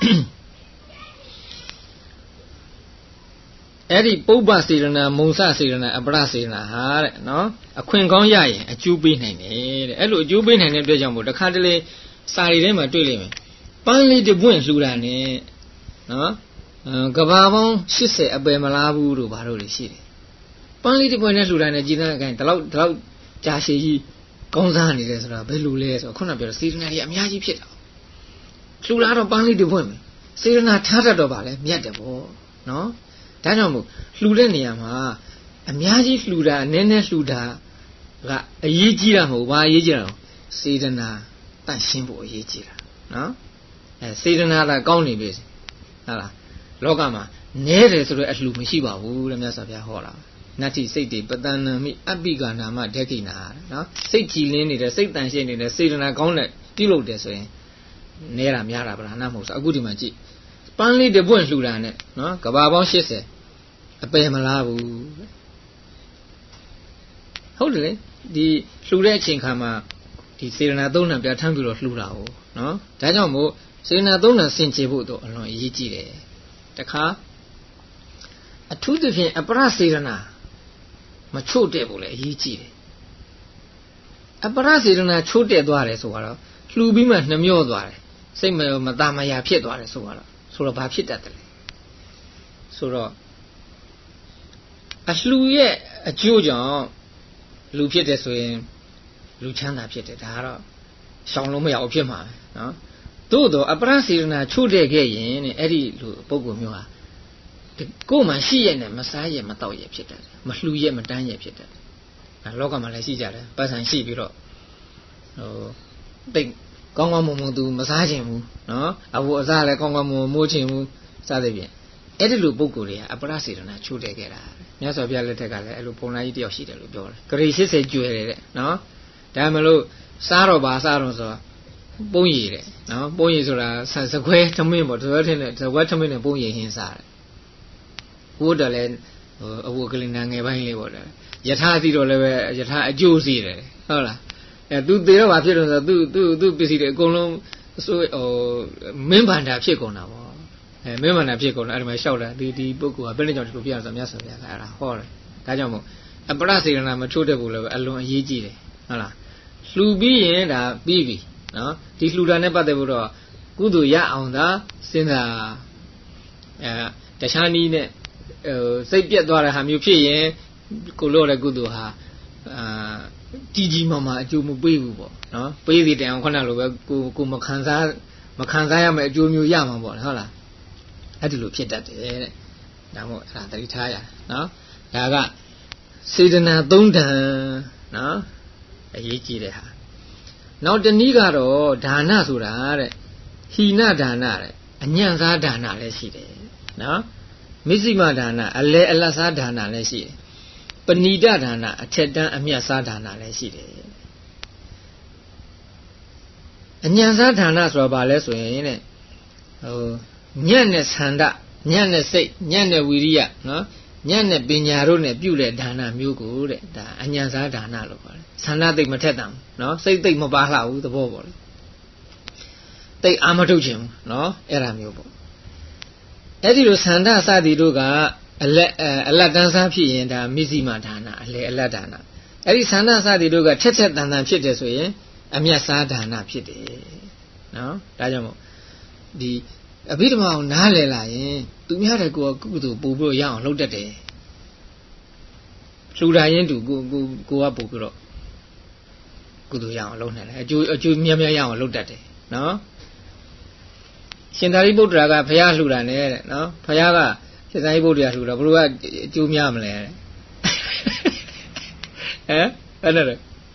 အဲ့ဒီပုပ္ပစေတနာမုံစစေတနာအပရစေတနာဟာတဲ့နော်အခွင့်ကောင်းရရင်အကျိုးပေးနိုင်တယ်တဲ့အဲ့လိုအကျိုးပေးနိုင်တဲ့အတွက်ကြောင့်မို့တခါတလေစာရီထဲမှာတွေ့လိမ့်မယ်ပန်းလေးတစ်ပွင့်လှူတာနဲ့နော်ကဘာပေါင်း၈၀အပယ်မလားဘူးတို့ဘာလို့လဲရှိတယ်ပန်းလေးတစ်ပွင့်နဲ့လှူတာနဲ့ကြည်သားအကိုင်းဒီလောက်ဒီလောက်ကြာရှည်ကြီးကောင်းစားနေတယ်ဆိုတာဘယ်လိုလဲဆိုတော့ခုနပြောတဲ့စေတနာကြီးအများကြီးဖြစ်တာလှူလာတော့ပန်းလေးတစ်ပွင့်ပဲစေတနာထားတတ်တော့ပါလေမြတ်တယ်ပေါ့နော်ဒါကြောင့်မို့လှူတဲ့နေရာမှာအများကြီးလှူတာနည်းနည်းလှူတာကအရေးကြီးတာမဟုတ်ဘာအရေးကြီးတာလဲစေတနာတန့်ရှင်းဖို့အရေးကြီးတာနော်အဲစေတနာကကောင်းနေပြီဟုတ်လားလောကမှာနည်းတယ်ဆိုတော့အလှူမရှိပါဘူးတဲ့မြတ်စွာဘုရားဟောတာနတ္တိစိတ်တွေပတဏ္ဏမိအပိကနာမဒက္ခိနာနော်စိတ်ကြည်လင်းနေတဲ့စိတ်တန့်ရှင်းနေတဲ့စေတနာကောင်းတဲ့ပြုလုပ်တယ်ဆိုရင်နည်းတာများတာဗလားနားမဟုတ်ဆိုအခုဒီမှာကြည့်ပန်းလေးတစ်ပွင့်လှူတာနဲ့နော်ကဘာပေါင်း၈၀အပယ်မလားဘူးဟုတ်တယ်လေဒီလှူတဲ့အချိန်ခါမှာဒီစေတနာသုံးဏပြထမ်းပြီးတော့လှူတာ哦နော်ဒါကြောင့်မို့စေတနာသုံးဏဆင်ခြင်ဖို့တော့အလွန်အရေးကြီးတယ်တခါအထူးသဖြင့်အပရစေတနာမချို့တဲ့ဖို့လည်းအရေးကြီးတယ်အပရစေတနာချို့တဲ့သွားတယ်ဆိုတော့လှူပြီးမှနှမျောသွားတယ်စိတ်မမตามရာဖြစ်သွားတယ်ဆိုတော့ဆိုတော့ဘာဖြစ်တတ်တယ်လဲဆိုတော့အလှူရဲ့အကျိုးကြောင့်လူဖြစ်တယ်ဆိုရင်လူချမ်းသာဖြစ်တယ်ဒါကတော့ရှောင်လို့မရအောင်ဖြစ်မှာနော်သို့တော့အပရစေတနာချို့တဲ့ခဲ့ရင်တဲ့အဲ့ဒီလူပုဂ္ဂိုလ်မျိုးဟာကိုယ်မှရှိရနဲ့မစားရမတော့ရဖြစ်တတ်တယ်မလှူရမတန်းရဖြစ်တတ်တယ်ဒါလောကမှာလည်းရှိကြတယ်ပတ်စံရှိပြီးတော့ဟိုတိတ်ကောင်းကောင်းမွန်မွန်သူမစားခြင်းဘူးနော်အဖို့အစားလည်းကောင်းကောင်းမွန်မိုးခြင်းဘူးစသဖြင့်အဲ့ဒီလိုပုဂ္ဂိုလ်တွေကအပရစေတနာချို့တဲ့ခဲ့တာမြတ်စွာဘုရားလက်ထက်ကလည်းအဲ့လိုပုံနာကြီးတယောက်ရှိတယ်လို့ပြောတယ်ဂရေ၈၀ကျွယ်တယ်တဲ့နော်ဒါမှမလို့စားတော့ပါစားတော့ဆိုပုံရည်တဲ့နော်ပုံရည်ဆိုတာစကွဲသမင်းပေါ့တဝက်ထင်းနဲ့တဝက်သမင်းနဲ့ပုံရည်ဟင်းစားတယ်ဘိုးတော်လည်းဟိုအဝကလေးနာငယ်ပိုင်းလေးပေါ့တယ်ယထာစီတော့လည်းပဲယထာအကျိုးစီတယ်ဟုတ်လားအဲသူသေတော့ဘာဖြစ်လို့ဆိုတော့သူသူသူပစ္စည်းတွေအကုန်လုံးဆိုဟိုမင်းဗန္တာဖြစ်ကုန်တာပေါ့အဲမင်းဗန္တာဖြစ်ကုန်တာအဲ့ဒီမှာလျှောက်တာဒီဒီပုဂ္ဂိုလ်ကဘယ်နဲ့ကြောင့်ဒီလိုပြရဆိုမြတ်စွာဘုရားကအဲ့ဒါဟောတယ်ဒါကြောင့်မို့အပရစေတနာမချိုးတတ်ဘူးလည်းအလွန်အရေးကြီးတယ်ဟုတ်လားလှူပြီးရင်ဒါပြီးပြီနော်ဒီလှူတာနဲ့ပတ်သက်ပြီးတော့ကုသိုလ်ရအောင်သာစဉ်းစားအဲတခြားနည်းနဲ့ဟိုစိတ်ပြက်သွားတဲ့ဟာမျိုးဖြစ်ရင်ကိုလို့တဲ့ကုသိုလ်ဟာအာကြီးကြီးမားမားအကျိုးမပေးဘူးပေါ့နော်ပေးစီတယ်အောင်ခုနလိုပဲကိုကိုမခံစားမခံစားရမယ့်အကျိုးမျိုးရမှာပေါ့ဟုတ်လားအဲ့ဒီလိုဖြစ်တတ်တယ်တဲ့ဒါမို့အဲ့ဒါသတိထားရနော်ဒါကစေတနာသုံးတန်နော်အရေးကြီးတဲ့ဟာနောက်တနည်းကတော့ဒါနဆိုတာတဲ့ဟိနဒါနတဲ့အညံ့စားဒါနလည်းရှိတယ်နော်မစ္စည်းမဒါနအလဲအလတ်စားဒါနလည်းရှိတယ်ပဏိဒဒါနအထက်တန်းအမြတ်စားဒါနလည်းရှိတယ်အညံ့စားဒါနဆိုတာဘာလဲဆိုရင်တဲ့ဟိုညံ့တဲ့ဆန္ဒညံ့တဲ့စိတ်ညံ့တဲ့ဝီရိယနော်ညံ့တဲ့ပညာတို့နဲ့ပြုတဲ့ဒါနမျိုးကိုတဲ့ဒါအညံ့စားဒါနလို့ခေါ်တယ်ဆန္ဒသိမ့်မထက်တမ်းနော်စိတ်သိမ့်မပါလှဘူးသဘောပေါ့လေသိအာမထုတ်ခြင်းနော်အဲ့ဒါမျိုးပေါ့အဲ့ဒီလိုဆန္ဒစသည်တို့ကအလက်အလတ်တန်းစားဖြစ်ရင်ဒါမစ္စည်းမဒါနအလဲအလတ်ဒါနအဲ့ဒီဆန္ဒစသည်တို့ကထက်ထက်တန်တန်ဖြစ်တယ်ဆိုရင်အမြတ်စားဒါနဖြစ်တယ်နော်ဒါကြောင့်မို့ဒီအဘိဓမ္မာကိုနားလည်လာရင်သူများတဲ့ကိုယ်ကကုသိုလ်ပို့ပြီးရအောင်လုပ်တတ်တယ်လှူတာရင်တူကိုကိုကိုကပို့ပြီးတော့ကုသိုလ်ရအောင်လုပ်နေတယ်အကျိုးအကျိုးမြတ်မြတ်ရအောင်လုပ်တတ်တယ်နော်ရှင်သာရိပုတ္တရာကဘုရားလှူတာနဲ့တဲ့နော်ဘုရားကရှင်သာရိပုတ္တရာလှူတော့ဘယ်လိုကအကျိုးများမလဲတဲ့ဟမ်အဲ့ဒါလေ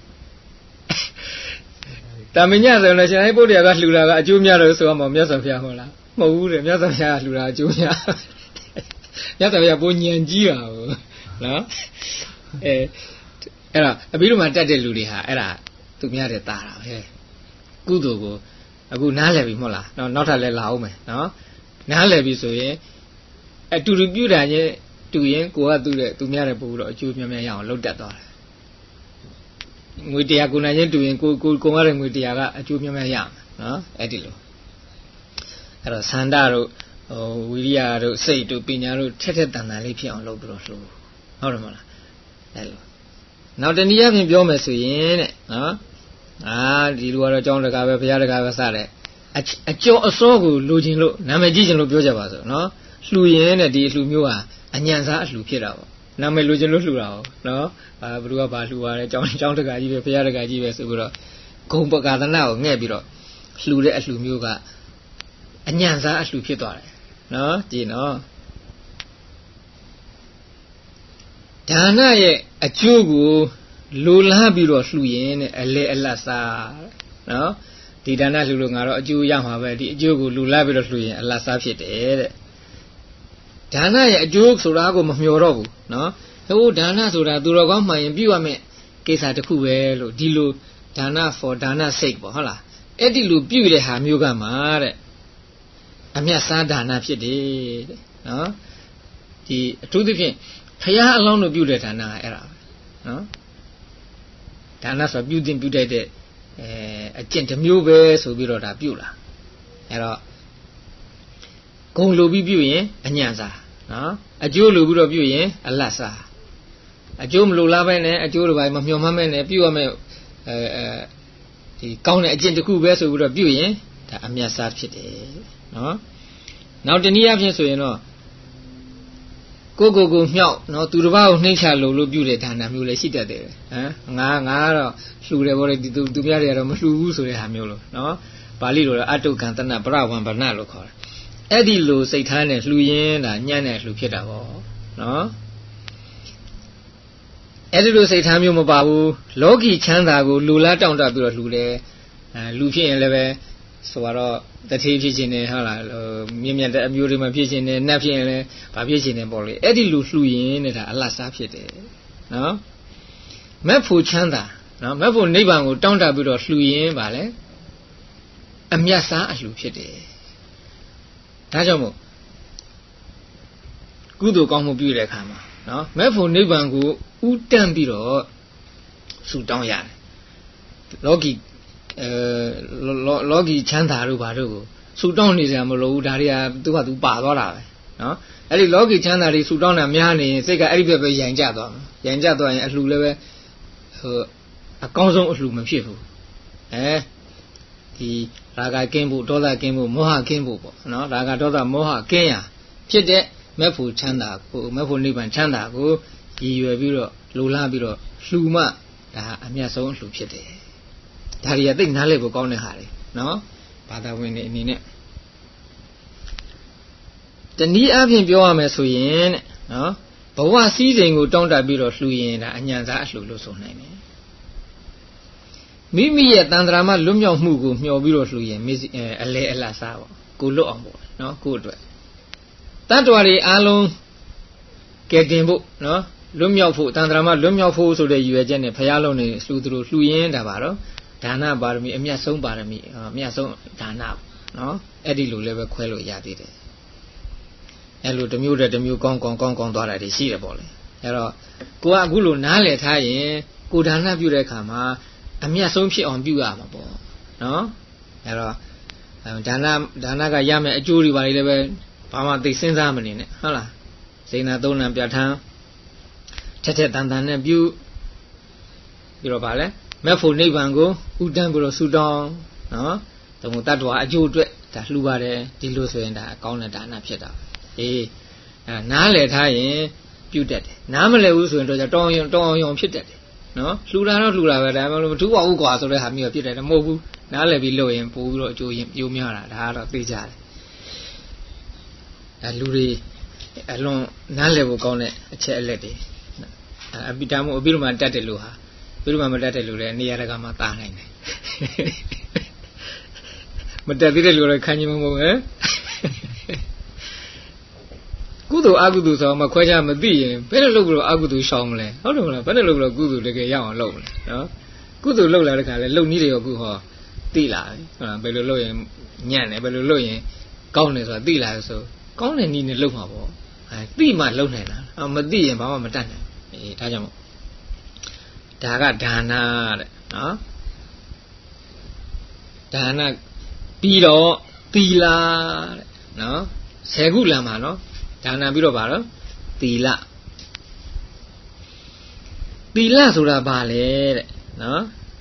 တာမညဆိုရင်ရှင်သာရိပုတ္တရာကလှူတာကအကျိုးများလို့ဆိုရမှာမြတ်စွာဘုရားဟုတ်လားမဟုတ်ဘူးတဲ့မြတ်စွာဘုရားကလှူတာအကျိုးများမြတ်စွာဘုရားဘိုးညံကြီးတာဟုတ်နော်အဲအဲ့တော့အပြီးတော့မှတက်တဲ့လူတွေဟာအဲ့ဒါသူများတဲ့တာတာပဲကုသိုလ်ကိုအခုနားလည်ပြီမဟုတ်လားနော်နောက်ထပ်လည်းလာအောင်မယ်နော်နားလည်ပြီဆိုရင်အတူတူပြုတာချင်းတူရင်ကိုကသူ့တဲ့သူများတဲ့ပို့တော့အကျိုးများများရအောင်လုပ်တတ်သွားတယ်ငွေတရားကိုနိုင်ချင်းတူရင်ကိုကိုကိုရတဲ့ငွေတရားကအကျိုးများများရအောင်နော်အဲ့ဒီလိုအဲ့တော့သန္တာတို့ဟိုဝိရိယတို့စိတ်တို့ပညာတို့ထက်ထက်တန်တန်လေးဖြစ်အောင်လုပ်ပြီးတော့လှူဟုတ်တယ်မဟုတ်လားအဲ့လိုနောက်တနည်းအားဖြင့်ပြောမယ်ဆိုရင်တဲ့နော်အာဒီလိုကတော့ကျောင်းတကာပဲဘုရားတကာပဲစတဲ့အကျော်အစောကိုလိုချင်လို့နာမည်ကြီးချင်လို့ပြောကြပါစို့နော်လှူရင်တဲ့ဒီအလှူမျိုးဟာအညံစားအလှူဖြစ်တာပေါ့နာမည်လိုချင်လို့လှူတာပေါ့နော်အာဘယ်သူကဘာလှူပါလဲကျောင်းကျောင်းတကာကြီးပဲဘုရားတကာကြီးပဲဆိုပြီးတော့ဂုံပကာသနာကိုငှဲ့ပြီးတော့လှူတဲ့အလှူမျိုးကအညံစားအလှူဖြစ်သွားတယ်နော်ကြည့်နော်ဒါနရဲ့အကျိုးကိုလိုလားပြီးတော့လှူရင်တဲ့အလေအလတ်စားနော်ဒီဒါနလှူလို့ငါတော့အကျိုးရမှာပဲဒီအကျိုးကိုလိုလားပြီးတော့လှူရင်အလတ်စားဖြစ်တယ်တဲ့ဒါနရဲ့အကျိုးဆိုတာကိုမမျှော်တော့ဘူးနော်ဟိုဒါနဆိုတာသူတော်ကောင်းမှန်ရင်ပြုရမယ်ကိစ္စတစ်ခုပဲလို့ဒီလိုဒါန for ဒါန sake ပေါ့ဟုတ်လားအဲ့ဒီလိုပြုတဲ့ဟာမျိုးကမှတဲ့အမြတ်စားဒါနဖြစ်တယ်တဲ့နော်ဒီအထူးသဖြင့်ဖရာအလောင်းတို့ပြုတဲ့ဒါနကအဲ့ဒါပဲနော်ဒါနဆိုပြုတင်ပြုတတ်တဲ့အဲအကျင့်တစ်မျိုးပဲဆိုပြီးတော့ဒါပြုလာအဲ့တော့ဂုံလိုပြီးပြုရင်အညံ့စားနော်အကျိုးလိုပြီးတော့ပြုရင်အလတ်စားအကျိုးမလိုလားပဲနဲ့အကျိုးတစ်ပိုင်းမမျှော်မှန်းမဲနဲ့ပြုရမယ်အဲအဲဒီကောင်းတဲ့အကျင့်တစ်ခုပဲဆိုပြီးတော့ပြုရင်ဒါအမြတ်စားဖြစ်တယ်နော်နောက်တနည်းအားဖြင့်ဆိုရင်တော့ကိုကိုကိုမြောက်နော်သူတစ်ပါးကိုနှိမ့်ချလို့လို့ပြုတဲ့ဒါနမျိုးလည်းရှိတတ်တယ်ဟမ်ငါငါကတော့လှူတယ်ဗောလေဒီသူသူများတွေကတော့မလှူဘူးဆိုတဲ့ဟာမျိုးလို့နော်ပါဠိလိုတော့အတုကံတနပရဝံဗနလို့ခေါ်တယ်အဲ့ဒီလိုစိတ်ထားနဲ့လှူရင်းဒါညံ့တဲ့လှူဖြစ်တာဗောနော်အဲ့ဒီလိုစိတ်ထားမျိုးမပါဘူးလောကီချမ်းသာကိုလူလားတောင့်တပြီးတော့လှူတယ်အဲလူဖြစ်ရင်လည်းပဲဆိုတော့တထေးဖြစ်ခြင်းနဲ့ဟုတ်လားမြင့်မြတ်တဲ့အမျိုးတွေမှာဖြစ်ခြင်းနဲ့နတ်ဖြစ်ရင်လည်းဘာဖြစ်ခြင်းနဲ့ပေါ့လေအဲ့ဒီလိုလှူရင်တဲ့ဒါအလတ်စားဖြစ်တယ်နော်မက်ဖို့ချမ်းသာနော်မက်ဖို့နိဗ္ဗာန်ကိုတောင့်တပြီးတော့လှူရင်ဗာလဲအမြတ်စားအလှူဖြစ်တယ်ဒါကြောင့်မို့ကုသိုလ်ကောင်းမှုပြုတဲ့အခါမှာနော်မက်ဖို့နိဗ္ဗာန်ကိုဥတန့်ပြီးတော့ဆုတောင်းရတယ်လောကီအဲလောကီချမ်းသာတို့ဘာတို့ကိုဆူတောင်းနေကြမလို့ဒါတွေကသူကသူပါသွားတာပဲနော်အဲ့ဒီလောကီချမ်းသာတွေဆူတောင်းတာများနေရင်စိတ်ကအဲ့ဒီဘက်ပဲယိုင်ကျသွားမှာယိုင်ကျသွားရင်အလှူလည်းပဲဟိုအကောင်းဆုံးအလှူမဖြစ်ဘူးအဲဒီရာဂကင်းဖို့ဒေါသကင်းဖို့မောဟကင်းဖို့ပေါ့နော်ရာဂဒေါသမောဟကင်းရာဖြစ်တဲ့မဲ့ဖို့ချမ်းသာကိုမဲ့ဖို့နိဗ္ဗာန်ချမ်းသာကိုရည်ရွယ်ပြီးတော့လိုလားပြီးတော့လှူမှဒါအမြတ်ဆုံးအလှူဖြစ်တယ်ဒါတွေကသိနားလည်ဖို့ကောင်းတဲ့ဟာတွေနော်ဘာသာဝင်တွေအနေနဲ့တနည်းအားဖြင့်ပြောရမယ်ဆိုရင်တဲ့နော်ဘဝစည်းစိမ်ကိုတောင်းတပြီးတော့လှူရင်ဒါအညံစားအလှူလို့ဆိုနိုင်တယ်မိမိရဲ့တန်ត្រာမလွတ်မြောက်မှုကိုမျှော်ပြီးတော့လှူရင်အလဲအလတ်စားပေါ့ကိုလွတ်အောင်ပေါ့နော်ကိုအတွက်တတ္တဝါတွေအားလုံးကဲတင်ဖို့နော်လွတ်မြောက်ဖို့တန်ត្រာမလွတ်မြောက်ဖို့ဆိုတဲ့ရည်ရွယ်ချက်နဲ့ဘုရားလုံးနေလှူသူတို့လှူရင်ဒါပါတော့ဒါနပါရမီအမြတ်ဆုံးပါရမီအမြတ်ဆုံးဒါနပေါ့နော်အဲ့ဒီလိုလည်းပဲခွဲလို့ရသေးတယ်အဲ့လိုတစ်မျိုးတည်းတစ်မျိုးကောင်းကောင်းကောင်းကောင်းသွားတာတွေရှိတယ်ပေါ့လေအဲ့တော့ကိုကအခုလိုနားလည်ထားရင်ကိုဒါနပြုတဲ့အခါမှာအမြတ်ဆုံးဖြစ်အောင်ပြုရမှာပေါ့နော်အဲ့တော့ဒါနဒါနကရမယ်အကျိုးတွေပါလေလည်းပဲဘာမှသိစဉ်းစားမနေနဲ့ဟုတ်လားစေနာသုံးဏပြဋ္ဌာန်းထက်ထက်တန်တန်နဲ့ပြုပြီးတော့ဗာလဲမဲ့ဖို့နိဗ္ဗာန်ကိုဥတန်းပြီးတော့ဆူတောင်းနော်တမို့တတ္တဝါအကျိုးအတွက်ဒါလှူပါတယ်ဒီလိုဆိုရင်ဒါအကောင်းတဲ့ဒါနဖြစ်တာအေးအဲနားလည်ထားရင်ပြုတ်တတ်တယ်နားမလဲဘူးဆိုရင်တော့တောင်းရင်တောင်းအောင်ဖြစ်တတ်တယ်နော်လှူတာတော့လှူတာပဲဒါမှမဟုတ်မထူးပါဘူးကွာဆိုတဲ့ဟာမျိုးဖြစ်တယ်မဟုတ်ဘူးနားလဲပြီးလို့ရင်ပို့ပြီးတော့အကျိုးရင်ပြိုးများတာဒါကတော့သိကြတယ်အဲလူတွေအလွန်နားလဲဖို့ကောင်းတဲ့အချက်အလက်တွေအပိဒါမှအပိဓမ္မာတတ်တယ်လို့ဟာအပိဓမ္မာမတတ်တယ်လို့လည်းနေရာတကာမှာတားနိုင်တယ်မတတ်သေးတဲ့လူတွေခံချင်မှာမဟုတ်ဟဲ့ကုသိုလ်အကုသိုလ်ဆိုမှခွဲခြားမသိရင်ဘယ်လိုလုပ်ပြီးတော့အကုသိုလ်ရှောင်မလဲဟုတ်တယ်မလားဘယ်လိုလုပ်ပြီးတော့ကုသိုလ်တကယ်ရအောင်လုပ်မလဲနော်ကုသိုလ်လုပ်လာတဲ့ခါလဲလုပ်နည်းတွေရောခုဟောသိလာပြီဟုတ်လားဘယ်လိုလုပ်ရင်ညံ့တယ်ဘယ်လိုလုပ်ရင်ကောင်းတယ်ဆိုတာသိလာရဆိုကောင်းတဲ့နည်းနဲ့လုပ်မှာပေါ့အဲသိမှလုပ်နိုင်တာမသိရင်ဘာမှမတတ်နိုင်အေးဒါကြောင့်မို့ဒါကဒါနတဲ့နော်ဒါနပြီးတော့သီလတဲ့နော်ဆယ်ခုလမ်းမှာနော်ဒါနပြီးတော့ဗါတော့သီလသီလဆိုတာဘာလဲတဲ့နော်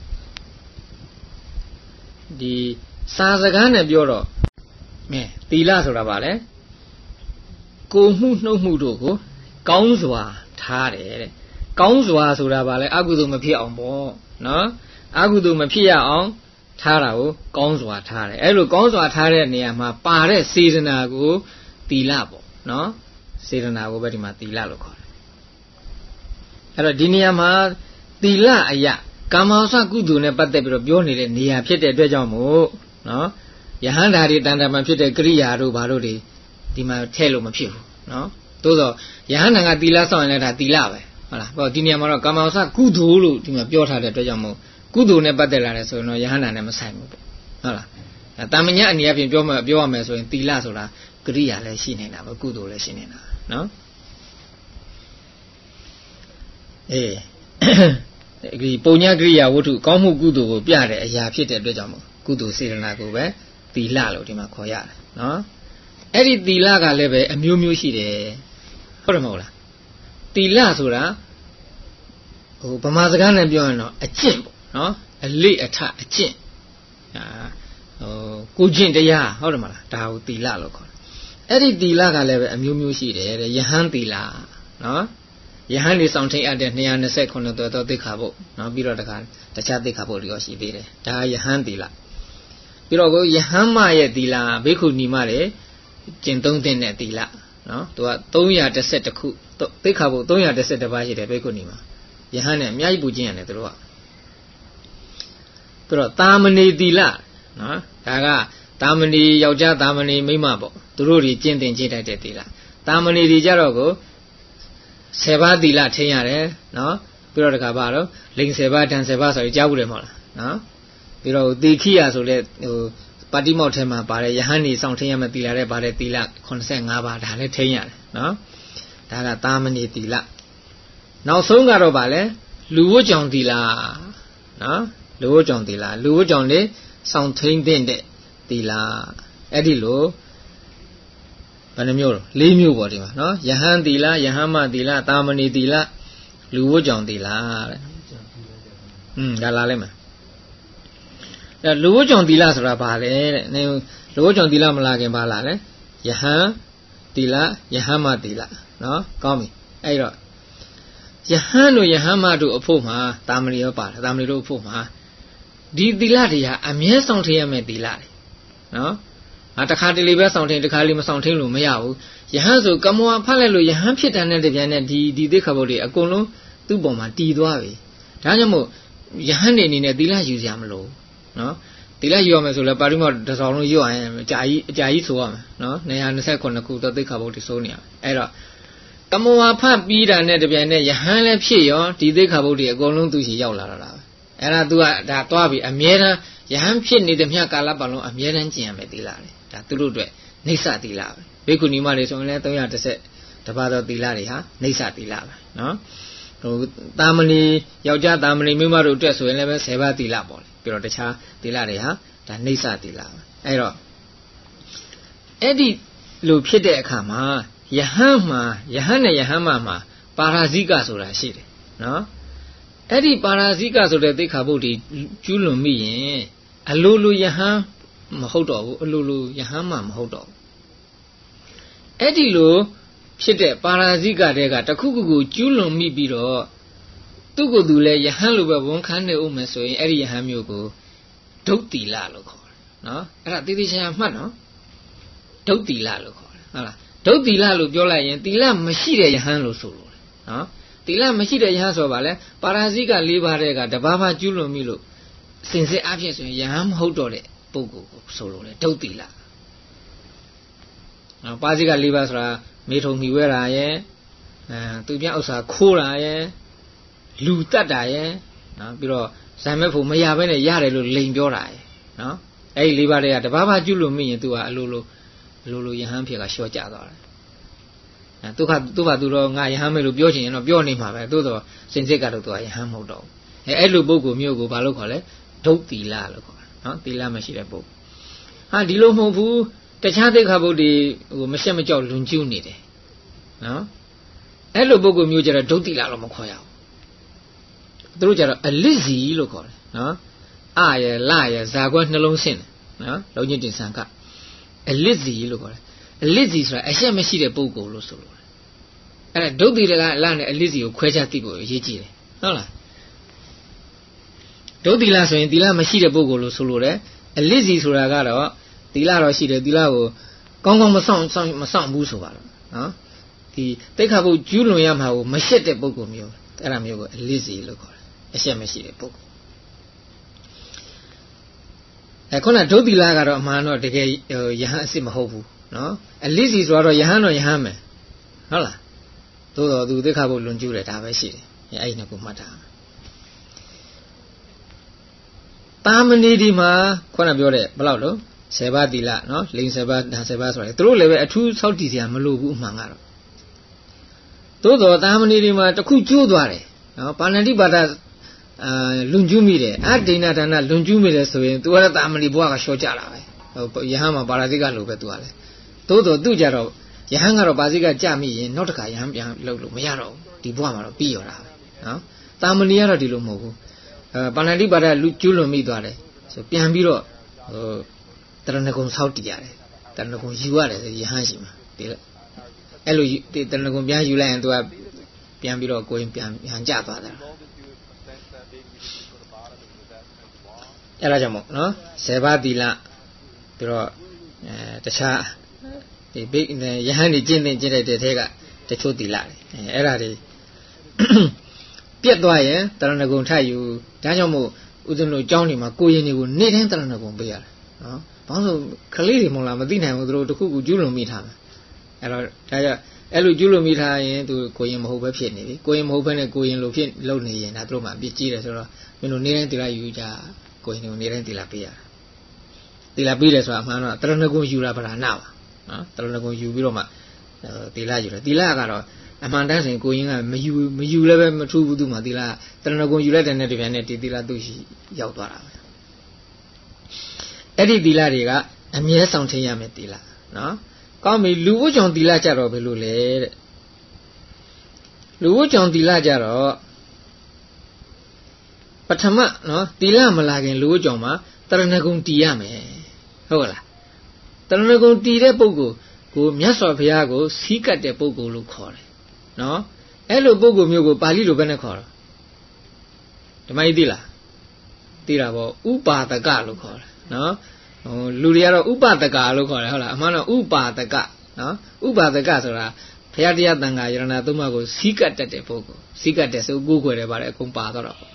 ဒီစာစကားနဲ့ပြောတော့မဲသီလဆိုတာဘာလဲကိုမှုနှုတ်မှုတို့ကိုကောင်းစွာထားတယ်တဲ့ကောင်းစွာဆိုတာဘာလဲအကုသိုလ်မဖြစ်အောင်ပေါ့နော်အကုသိုလ်မဖြစ်ရအောင်ထားတာကိုကောင်းစွာထားတယ်အဲ့လိုကောင်းစွာထားတဲ့နေရာမှာပါတဲ့စေတနာကိုသီလပေါ့နော်စေတနာကိုပဲဒီမှာသီလလို့ခေါ်တယ်အဲ့တော့ဒီနေရာမှာသီလအယကာမဝဆကုသိုလ်နဲ့ပတ်သက်ပြီးတော့ပြောနေတဲ့နေရာဖြစ်တဲ့အတွက်ကြောင့်မို့နော်ယဟန္တာတွေတန်တမာဖြစ်တဲ့ကရိယာတို့ဘာတို့တွေဒီမှာထည့်လို့မဖြစ်ဘူးနော်သို့သောယဟန္တာကသီလစောင့်ရင်လည်းဒါသီလပဲဟုတ်လားဟောဒီနေရာမှာတော့ကာမဝဆကုသိုလ်လို့ဒီမှာပြောထားတဲ့အတွက်ကြောင့်မို့ကုသိုလ်နဲ့ပတ်သက်လာတယ်ဆိုရင်တော့ယဟန္တာနဲ့မဆိုင်ဘူးပေါ့ဟုတ်လားတာမညအနေအချင်းပြောမှပြောရမယ်ဆိုရင်သီလဆိုတာကရိယာလည်းရှိနေတာပဲကုသိုလ်လည်းရှိနေတာနော်အေးဒီပုံညာကရိယာဝတ္ထုကောင်းမှုကုသိုလ်ကိုပြတဲ့အရာဖြစ်တဲ့အတွက်ကြောင့်မို့ကုသိုလ်စေတနာကိုပဲသီလလို့ဒီမှာခေါ်ရတယ်နော်အဲ့ဒီသီလကလည်းပဲအမျိုးမျိုးရှိတယ်ဟုတ်တယ်မဟုတ်လားသီလဆိုတာဟိုဗမာစကားနဲ့ပြောရင်တော့အကျင့်ပေါ့နော်အလေးအထအကျင့်အာဟိုကိုကျင့်တရားဟုတ်တယ်မလားဒါကိုသီလလို့ခေါ်တယ်အဲ့ဒီသီလကလည်းပဲအမျိုးမျိုးရှိတယ်တဲ့ယဟန်သီလနော်ယဟန်နေဆောင်ထိန်အပ်တဲ့နှစ်ရာနှစ်ဆယ့်ခုနှစ်တော်တော်သိခါဖို့နော်ပြီးတော့တခါတခြားသိခါဖို့တွေရောရှိသေးတယ်ဒါယဟန်သီလပြီးတော့ကိုယဟန်မရဲ့သီလဘိက္ခုနီမတဲ့ကျင့်သုံးတဲ့သီလနော်သူကသုံးရာတစ်ဆက်တစ်ခုသိခါဖို့သုံးရာတစ်ဆက်တစ်ပါးရှိတယ်ဘိက္ခုနီမယဟန်နဲ့အများကြီးပူကျင့်ရတယ်သူတို့ကပြီးတော့တာမဏေသီလနော်ဒါကတာမဏေယောက်ျားတာမဏေမိန်းမပေါ့သူတို့တွေကျင့်တင်ကျင့်တတ်တဲ့သီလတာမဏေတွေကြတော့ကိုဆယ်ပါးသီလထင်ရတယ်နော်ပြီးတော့တခါပါတော့လိန်ဆယ်ပါးတန်ဆယ်ပါးဆိုပြီးကြားဘူးတယ်မဟုတ်လားနော်ပြီးတော့သီခိယဆိုလဲဟိုပါတိမောက်ထဲမှာပါတယ်ယဟန်နေဆောင်ထင်ရမယ်သီလတဲ့ပါတယ်သီလခုနှစ်ဆယ့်ငါးပါးဒါလည်းထင်ရတယ်နော်ဒါကတာမဏေသီလနောက်ဆုံးကတော့ဗာလဲလူဝတ်ကြောင့်သီလနော်လူဝတ်ကြောင့်သီလလူဝတ်ကြောင့်လေဆောင်ထိန်တဲ့သီလအဲ့ဒီလိုဘယ်နှမျိုးလဲလေးမျိုးပေါ့ဒီမှာနော်ယဟန်သီလယဟန်မသီလတာမဏေသီလလူဝတ်ကြောင့်သီလတဲ့อืมဒါလာလိုက်မယ်အဲလူဝတ်ကြောင့်သီလဆိုတာဘာလဲတဲ့နင်လူဝတ်ကြောင့်သီလမလာခင်ဘာလာလဲယဟန်သီလယဟန်မသီလနော်ကောင်းပြီအဲ့တော့ယဟန်တို့ယဟန်မတို့အဖို့မှာတာမဏေရောပါတယ်တာမဏေတို့အဖို့မှာဒီသီလတွေဟာအမြဲဆောင်ထည့်ရမယ့်သီလတွေနော်အာတခါတလေပဲဆောင်ထင်းတခါလေမဆောင်ထင်းလို့မရဘူးယဟန်ဆိုကမောဖတ်လိုက်လို့ယဟန်ဖြစ်တဲ့တပြန်နဲ့ဒီဒီသိခါဘုတ်တွေအကုန်လုံးသူ့ပေါ်မှာတည်သွားပြီဒါကြောင့်မို့ယဟန်နေအနေနဲ့သီလယူစရာမလိုနော်သီလယူရမယ်ဆိုလဲပါဠိမောတစ်စောင်လုံးယူရရင်အကြာကြီးအကြာကြီးဆိုရမယ်နော်နှစ်ရာနှစ်ဆယ့်ခုနှစ်ခုတော့သိခါဘုတ်တွေစိုးနေရအဲ့တော့ကမောဖတ်ပြီးတာနဲ့တပြန်နဲ့ယဟန်လည်းဖြစ်ရောဒီသိခါဘုတ်တွေအကုန်လုံးသူ့ရှိရောက်လာတာပဲအဲ့ဒါ तू ကဒါသွားပြီအမြဲတမ်းယဟန်ဖြစ်နေတဲ့မြတ်ကာလပတ်လုံးအမြဲတမ်းကျင့်ရမယ်သီလတွေဒါသူတို့အတွက်နေဆသီလပဲဘိက္ခုနီမတွေဆိုရင်လည်းသုံးရာတစ်ဆက်တပါးသောသီလတွေဟာနေဆသီလပဲနော်ဟိုတာမဏေယောက်ျားတာမဏေမိန်းမတို့အတွက်ဆိုရင်လည်းပဲဆယ်ပါးသီလပေါ့လေပြီးတော့တခြားသီလတွေဟာဒါနေဆသီလပဲအဲ့တော့အဲ့ဒီလိုဖြစ်တဲ့အခါမှာယဟန်မှာယဟန်နဲ့ယဟန်မမှာပါရာဇိကဆိုတာရှိတယ်နော်အဲ့ဒီပါရာဇိကဆိုတဲ့သိက္ခာပုဒ်တွေကျူးလွန်မိရင်အလိုလိုယဟန်မဟုတ်တော့ဘူးအလိုလိုယဟန်မှမဟုတ်တော့ဘူးအဲ့ဒီလိုဖြစ်တဲ့ပါရာဇိကတွေကတခုခုကိုကျူးလွန်မိပြီးတော့သူ့ကိုယ်သူလည်းယဟန်လိုပဲဝန်ခံနေဦးမယ်ဆိုရင်အဲ့ဒီယဟန်မျိုးကိုဒုတ်တိလလို့ခေါ်တယ်နော်အဲ့ဒါသေသေးချာချာမှတ်နော်ဒုတ်တိလလို့ခေါ်တယ်ဟုတ်လားဒုတ်တိလလို့ပြောလိုက်ရင်တိလမရှိတဲ့ယဟန်လို့ဆိုလို့နော်တိလမရှိတဲ့ယဟန်ဆိုပါလေပါရာဇိက၄ပါးတဲ့ကတဘာမှကျူးလွန်မိလို့စင်စစ်အဖြစ်ဆိုရင်ယဟန်မဟုတ်တော့တဲ့ပုဂ္ဂိုလ်ကိုဆိုလို့လေဒုတ်တိလနော်ပါဇိက၄ပါးဆိုတာမေထုံမိဝဲတာရဲ့အဲသူပြဥစ္စာခိုးတာရဲ့လူတတ်တာရဲ့နော်ပြီးတော့ဇံမဲ့ဖို့မရဘဲနဲ့ရတယ်လို့လိန်ပြောတာရဲ့နော်အဲ့ဒီ၄ပါးတွေကတဘာမှကျူးလွန်မိရင်သူကအလိုလိုအလိုလိုယဟန်ဖြစ်ကလျှော့ကျသွားတယ်အဲသူကသူ့ဘာသူတော့ငါယဟန်မဲ့လို့ပြောချင်ရင်တော့ပြောနေမှာပဲသို့တော့စင်စစ်ကတော့သူကယဟန်မဟုတ်တော့ဘူးအဲအဲ့လိုပုဂ္ဂိုလ်မျိုးကိုဘာလို့ခေါ်လဲဒုတ်တိလလို့ခေါ်တယ်နော်တိလမရှိတဲ့ပုဂ္ဂိုလ်ဟာဒီလိုမဟုတ်ဘူးတခြားသိက္ခာပုဒ်တွေဟိုမရှက်မကြောက်လွန်ကျူးနေတယ်နော်အဲ့လိုပုဂ္ဂိုလ်မျိုးကျတော့ဒုတ်တိလလို့မခေါ်ရဘူးသူတို့ကျတော့အလစ်စီလို့ခေါ်တယ်နော်အရယ်လရယ်ဇာကွက်နှလုံးဆင့်တယ်နော်လုံးချင်းတင်ဆံကအလစ်စီလို့ခေါ်တယ်အလစ်စီဆိုတာအရှက်မရှိတဲ့ပုဂ္ဂိုလ်လို့ဆိုလို့အဲ့ဒါဒုတ်တိလကအလနဲ့အလစ်စီကိုခွဲခြားသိဖို့အရေးကြီးတယ်ဟုတ်လားဒုတ်တိလဆိုရင်တိလမရှိတဲ့ပုဂ္ဂိုလ်လို့ဆိုလို့တယ်အလစ်စီဆိုတာကတော့တိလတော့ရှိတယ်တိလကိုကောင်းကောင်းမဆောင်ဆောင်မဆောင်ဘူးဆိုပါတော့နော်ဒီတိက္ခာပုဒ်ကျူးလွန်ရမှာကိုမရှက်တဲ့ပုဂ္ဂိုလ်မျိုးအဲ့ဒါမျိုးကိုအလစ်စီလို့ခေါ်တယ်အရှက်မရှိတဲ့ပုဂ္ဂိုလ်အဲခုနဒုတ်တိလကတော့အမှန်တော့တကယ်ယဟန်အစ်စ်မဟုတ်ဘူးနော်အလစ်စီဆိုတော့ယဟန်တော့ယဟန်မယ်ဟုတ်လားသို့တော်သူတိက္ခာပုဒ်လွန်ကျူးတယ်ဒါပဲရှိတယ်အဲ့ဒီနှစ်ခုမှတ်ထားတာမဏိဒီမှာခုနပြောတဲ့ဘယ်လောက်လို့ဆယ်ပါးတိလနော်လိန်ဆယ်ပါးဒါဆယ်ပါးဆိုတယ်သူတို့လည်းပဲအထူးစောင့်တည်စရာမလိုဘူးအမှန်ကတော့သို့တော်တာမဏိဒီမှာတစ်ခုကျိုးသွားတယ်နော်ပါဏတိပါဒအာလွန်ကျူးမိတယ်အဒိဏဒါနလွန်ကျူးမိတယ်ဆိုရင် तू ကတော့တာမဏိဘဝကလျှော့ကြတာပဲဟိုယဟန်မှာပါရာဇိကလိုပဲ तू ကလည်းသို့တော်သူကြတော့ယဟန်ကတော့ပါဇိကကြမိရင်နောက်တစ်ခါယဟန်ပြန်လှုပ်လို့မရတော့ဘူးဒီဘဝမှာတော့ပြီးရောတာပဲနော်တာမဏိကတော့ဒီလိုမဟုတ်ဘူးအဲပါဏတိပါဒလူကျူးလွန်မိသွားတယ်ဆိုပြန်ပြီးတော့ဟိုတရဏဂုံဆောက်တည်ရတယ်တရဏဂုံယူရတယ်ဆိုယဟန်ရှိမှာဒီလိုအဲ့လိုတရဏဂုံပြန်ယူလိုက်ရင် तू ကပြန်ပြီးတော့ကိုရင်ပြန်ဟန်ကြသွားတာအဲ့ဒါကြောင့်မို့နော်ဆယ်ပါးသီလပြီးတော့အဲတခြားဒီဘိယဟန်ကြီးကျင့်သိကျင့်တဲ့တဲ့ထဲကတချို့သီလတွေအဲ့ဒါတွေပြတ်သွားရင်တရဏဂုံထယူဒါကြောင့်မို့ဥစဉ်လို့အကြောင်းတွေမှာကိုရင်တွေကိုနေ့တိုင်းတရဏဂုံပေးရတယ်နော်ဘာလို့ခလေးတွေမဟုတ်လားမသိနိုင်ဘူးသူတို့တခုခုကျူးလွန်မိထားတယ်အဲ့တော့ဒါကြောင့်အဲ့လိုကျူးလွန်မိထားရင်သူကိုရင်မဟုတ်ပဲဖြစ်နေပြီကိုရင်မဟုတ်ဘဲနဲ့ကိုရင်လိုဖြစ်လုပ်နေရင်ဒါသူတို့မှအပြစ်ကြီးတယ်ဆိုတော့မင်းတို့နေ့တိုင်းသီလယူကြကိုရင်တွေကိုနေ့တိုင်းသီလပေးရတာသီလပေးတယ်ဆိုတာအမှန်တော့တရဏဂုံယူတာဗလာနာပါနော်တရဏဂုံယူပြီးတော့မှသီလယူတယ်သီလကတော့အမှန်တမ်းဆိုရင်ကိုရင်ကမယူမယူလည်းပဲမထူးဘူးသူမှသီလတရဏဂုံယူလိုက်တဲ့နဲ့တပြန်နဲ့ဒီသီလသူ့ရှိရောက်သွားတာပဲအဲ့ဒီသီလတွေကအမြဲဆောင်ထင်းရမယ်သီလနော်ကောင်းပြီလူဝတ်ကြောင့်သီလကြတော့ဘယ်လိုလဲတဲ့လူဝတ်ကြောင့်သီလကြတော့ပထမနော်သီလမလာခင်လူဝတ်ကြောင့်မှာတရဏဂုံတည်ရမယ်ဟုတ်လားတရဏဂုံတည်တဲ့ပုဂ္ဂိုလ်ကိုမြတ်စွာဘုရားကိုစီးကပ်တဲ့ပုဂ္ဂိုလ်လို့ခေါ်တယ်နော်အဲ့လိုပုဂ္ဂိုလ်မျိုးကိုပါဠိလိုပဲနဲ့ခေါ်တော့ဓမ္မကြီးသိလားသိတာပေါ့ဥပါဒကလို့ခေါ်တယ်နော်ဟိုလူတွေကတော့ဥပဒကလို့ခေါ်တယ်ဟုတ်လားအမှန်တော့ဥပါဒကနော်ဥပါဒကဆိုတာဘုရားတရားတန်ခါယရဏသုံးပါးကိုစီးကပ်တတ်တဲ့ပုဂ္ဂိုလ်စီးကပ်တဲ့ဆိုကိုးကွယ်တယ်ဗါတယ်အကုန်ပါတော့တော့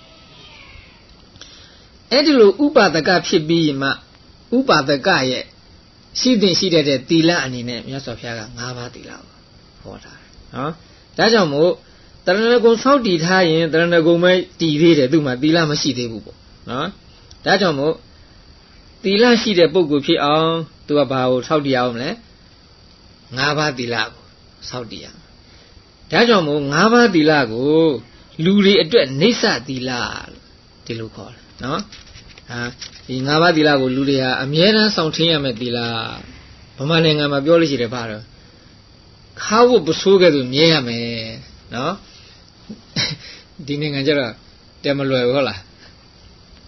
အဲ့ဒီလိုဥပါဒကဖြစ်ပြီးမှဥပါဒကရဲ့ရှိတဲ့ရှိတဲ့သီလအနေနဲ့မြတ်စွာဘုရားက၅ပါးသီလကိုဟောထားတယ်နော်ဒါကြောင့်မို့တရဏဂုံဆောက်တည်ထားရင်တရဏဂုံပဲတည်သေးတယ်သူ့မှာသီလမရှိသေးဘူးပေါ့နော်ဒါကြောင့်မို့သီလရှိတဲ့ပုဂ္ဂိုလ်ဖြစ်အောင်သူကဘာကိုဆောက်တည်အောင်လဲ၅ပါးသီလကိုဆောက်တည်ရမယ်ဒါကြောင့်မို့၅ပါးသီလကိုလူတွေအတွက်နေဆသီလဒီလိုခေါ်တယ်နော်ဟာဒီ၅ပါးသီလကိုလူတွေဟာအမြဲတမ်းဆောင်ထင်းရမယ်သီလဗမာနိုင်ငံမှာပြောလို့ရှိတယ်ဘာလို့ခါဝတ်ပစိုးကဲ့သို့မြဲရမယ်နော်ဒီနိုင်ငံကျတော့တဲမလွယ်ဘူးဟုတ်လား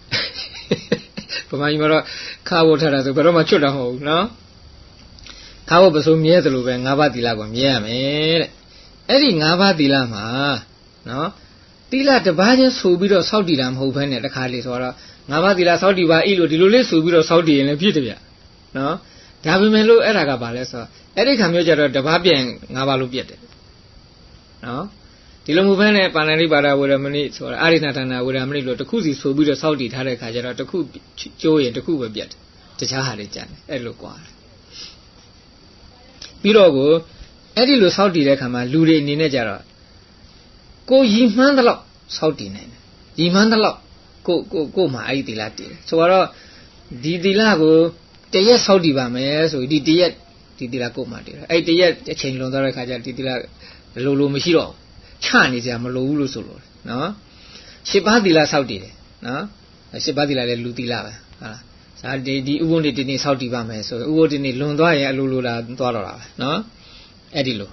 ဗမာကြီးမှာတော့ခါဝတ်ထားတာဆိုဘယ်တော့မှချွတ်တာမဟုတ်ဘူးနော်ခခါဘပစိုးမြဲသလိုပဲငါးပါးသီလကိုမြဲရမယ်တဲ့အဲ့ဒီငါးပါးသီလမှာနော်သီလတစ်ပါးချင်းဆိုပြီးတော့စောင့်တည်တာမဟုတ်ဘဲနဲ့တခါလေဆိုတော့ငါးပါးသီလစောင့်တည်ပါဤလို့ဒီလိုလေးဆိုပြီးတော့စောင့်တည်ရင်လည်းပြည့်တယ်ဗျနော်ဒါပေမဲ့လို့အဲ့ဒါကဘာလဲဆိုတော့အဲ့ဒီခါမျိုးကျတော့တစ်ပါးပြန်ငါးပါးလို့ပြည့်တယ်နော်ဒီလိုမျိုးပဲနဲ့ပါဏာတိပါဒဝေရမဏိဆိုတာအာရိဏဌာနဝေရမဏိလို့တစ်ခုစီဆိုပြီးတော့စောင့်တည်ထားတဲ့ခါကျတော့တစ်ခုကျိုးရင်တစ်ခုပဲပြတ်တယ်တခြားဟာတွေကျန်တယ်အဲ့လိုကွာပြီးတော့ကိုအဲ့ဒီလိုစောင့်တည်တဲ့ခါမှာလူတွေအနေနဲ့ကြတော့ကိုရီမှန်းတဲ့လောက်စောင့်တည်နိုင်တယ်ရီမှန်းတဲ့လောက်ကိုကိုကိုမှအဲ့ဒီသီလတည်တယ်ဆိုတော့ဒီသီလကိုတရက်စောင့်တည်ပါမယ်ဆိုဒီတရက်ဒီသီလကိုမှတည်တယ်အဲ့တရက်အချိန်လွန်သွားတဲ့ခါကျဒီသီလလိုလိုမရှိတော့ချနေကြမလိုဘူးလို့ဆိုလို့နော်ရှစ်ပါးသီလစောင့်တည်တယ်နော်ရှစ်ပါးသီလလည်းလူသီလပဲဟာလားဇာဒီဒီဥပုပ်နေ့ဒီနေ့စောင့်တည်ပါမယ်ဆိုဥပုပ်ဒီနေ့လွန်သွားရင်အလိုလိုလာသွားတော့တာပဲနော်အဲ့ဒီလို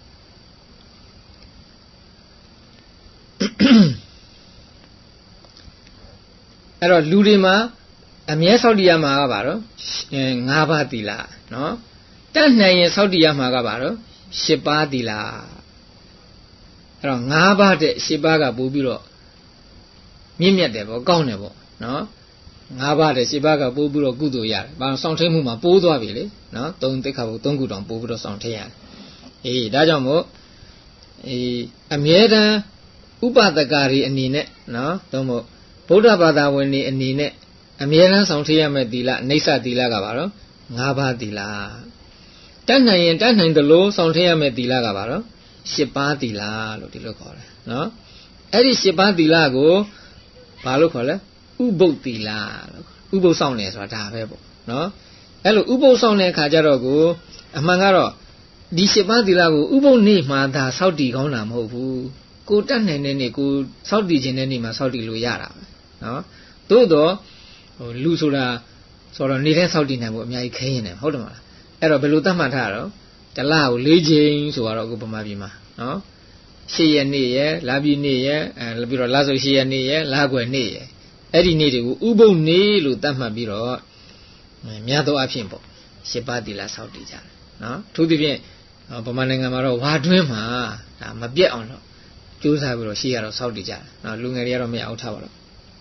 အဲ့တော့လူတွေမှာအမြဲစောင့်တည်ရမှာကဘာတော့ငါးပါးသီလနော်တတ်နိုင်ရင်စောင့်တည်ရမှာကဘာတော့ရှစ်ပါးသီလအဲ့တော့ငါးပါးတဲ့ရှစ်ပါးကပို့ပြီးတော့မြင့်မြတ်တယ်ပေါ့ကောင်းတယ်ပေါ့နော်ငါးပါးတဲ့ရှစ်ပါးကပို့ပြီးတော့ကုသိုလ်ရတယ်ဘာလို့စောင့်ထိန်မှုမှာပိုးသွားပြီလေနော်သုံးသိက္ခာပုဒ်သုံးခုတောင်ပို့ပြီးတော့စောင့်ထိန်ရတယ်အေးဒါကြောင့်မို့အေးအမြဲတမ်းဥပဒကာရီအနေနဲ့နော်တော့မို့ဗုဒ္ဓဘာသာဝင်တွေအနေနဲ့အမြဲတမ်းစောင့်ထိန်ရမယ့်သီလအိဋ္ဌသီလကဘာတော့ငါးပါးသီလတတ်နိုင်ရင်တတ်နိုင်သလိုစောင့်ထိန်ရမယ့်သီလကဘာတော့ရှစ်ပါးသီလလို့ဒီလိုခေါ်တယ်နော်အဲ့ဒီရှစ်ပါးသီလကိုဘာလို့ခေါ်လဲဥပုပ်သီလလို့ဥပုပ်ဆောင်တယ်ဆိုတာဒါပဲပေါ့နော်အဲ့လိုဥပုပ်ဆောင်တဲ့အခါကျတော့ကိုအမှန်ကတော့ဒီရှစ်ပါးသီလကိုဥပုပ်နေ့မှာသာစောင့်တည်ကောင်းတာမဟုတ်ဘူးကိုတတ်နိုင်တဲ့နေ့ကိုစောင့်တည်ခြင်းတဲ့နေ့မှာစောင့်တည်လို့ရတာပဲနော်သို့တော့ဟိုလူဆိုတာဆိုတော့နေတဲ့စောင့်တည်နိုင်ဖို့အများကြီးခဲရင်တယ်ဟုတ်တယ်မလားအဲ့တော့ဘယ်လိုသတ်မှတ်ထားတော့တလကို၄ချိန်ဆိုတော့အခုပမာပြည်မှာနော်ရှစ်ရက်နေ့ရယ်လပြည့်နေ့ရယ်အဲပြီးတော့လဆိုရှစ်ရက်နေ့ရယ်လကွယ်နေ့ရယ်အဲ့ဒီနေ့တွေကိုဥပုပ်နေ့လို့သတ်မှတ်ပြီးတော့များသောအားဖြင့်ပေါ့ရှစ်ပါးသီလစောင့်တည်ကြတယ်နော်အထူးသဖြင့်ဗမာနိုင်ငံမှာတော့ဝါတွင်းမှာဒါမပြတ်အောင်တော့ကြိုးစားပြီးတော့ရှေ့ရတော့စောင့်တည်ကြတယ်နော်လူငယ်တွေကတော့မရအောင်ထားပါတော့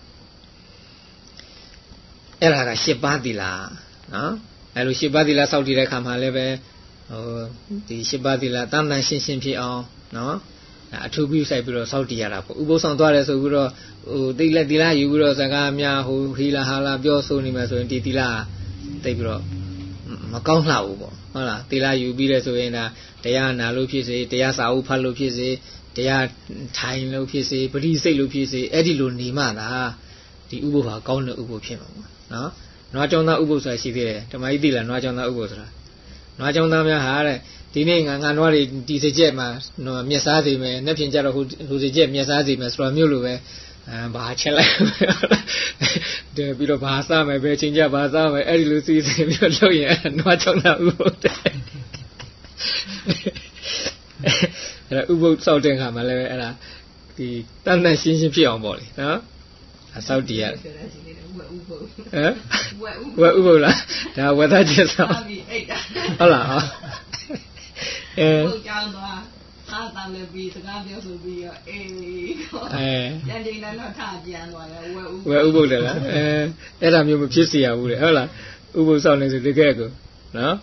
အဲ့ဒါကရှစ်ပါးသီလနော်အဲ့လိုရှစ်ပါးသီလစောင့်တည်တဲ့ခါမှာလည်းပဲဟိုဒီရှစ်ပါးသီလတန်တန်ရှင်းရှင်းဖြစ်အောင်နော်အထူးပြုဆိုင်ပြီးတော့စောင့်တည်ရတာပေါ့ဥပုသ်ဆောင်သွားတယ်ဆိုပြီးတော့ဟိုတိလက်သီလယူပြီးတော့စကားများဟိုဟီလာဟာလာပြောဆိုနေမယ်ဆိုရင်ဒီသီလတိတ်ပြီးတော့မကောင်းလှဘူးပေါ့ဟုတ်လားသီလယူပြီးတယ်ဆိုရင်ဒါတရားနာလို့ဖြစ်စေတရားစာအုပ်ဖတ်လို့ဖြစ်စေတရားထိုင်လို့ဖြစ်စေပရိစိတ်လို့ဖြစ်စေအဲ့ဒီလိုနေမှသာဒီဥပုသ်ဟာကောင်းတဲ့ဥပုသ်ဖြစ်မှာပေါ့နော်နွားကြောင့်သားဥပုသ်ဆိုတာရှိသေးတယ်ဓမ္မကြီးသိလားနွားကြောင့်သားဥပုသ်ဆိုတာနွားကြောင့်သားများဟာတဲ့ဒီနေ့ငါငါနွားတွေဒီစကြက်မှာမျက်စားစီမယ်နှစ်ဖြင့်ကြတော့ဟိုဟိုစကြက်မျက်စားစီမယ်ဆိုတော့မျိုးလိုပဲအဲဘာချက်လိုက်တယ်ပြီးတော့ဘာစားမယ်ပဲချင်းကြဘာစားမယ်အဲ့ဒီလိုစီစဉ်ပြီးတော့လုပ်ရင်နွားကြောင့်သားဥပုသ်တဲ့အဲ့ဒါဥပုသ်စောက်တဲ့ခါမှာလည်းအဲ့ဒါဒီတန်တန်ရှင်းရှင်းဖြစ်အောင်ပေါ့လေနော်အစောက်တည်ရတယ်ဟမ်ဝက်ဥပုသ်လားဒါဝက်သားချက်စောက်ဟုတ်လားအဲပုတ်ကြောင်းသွားအားတမ်းလည်းပြီးစကားပြောဆိုပြီးတော့အေးအဲပြန်ချိန်လည်းတော့ထပြန်သွားတယ်ဝဲဥဝဲဥပုသ်တယ်လားအဲအဲ့ဒါမျိုးမဖြစ်စီရဘူးလေဟုတ်လားဥပုသ်ဆောင်နေဆိုတကယ်ကိုနော်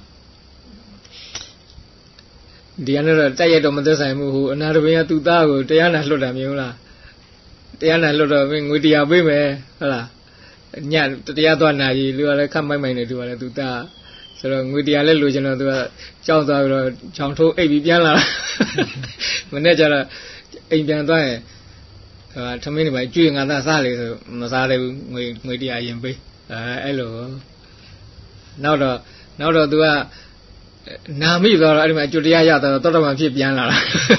ဒီကနေ့တော့တိုက်ရိုက်တော့မသက်ဆိုင်ဘူးဟိုအနာတပင်ကသူ့သားကိုတရားနာလွတ်တာမျိုးလားတရားနာလွတ်တော့မင်းငွေတရားပေးမယ်ဟုတ်လားညတရားသွားနာကြီးလူကလည်းခတ်မိုက်မိုက်နေသူကလည်းသူ့သားဆိုတော့ငွေတရားလည်းလိုချင်တော့သူကကြောက်သွားပြီးတော့ချောင်းထိုးအိပ်ပြီးပြန်လာမနေ့ကျတော့အိမ်ပြန်သွားရင်ဟာထမင်းတွေပဲကျွေးငါသားစားလေဆိုမစားတယ်ဘူးငွေငွေတရားရင်ပေးအဲအဲ့လိုနောက်တော့နောက်တော့သူကနာမိသွားတော့အဲ့ဒီမှာကျွတ်တရားရတော့တော်တော်မှဖြစ်ပြန်လာတာ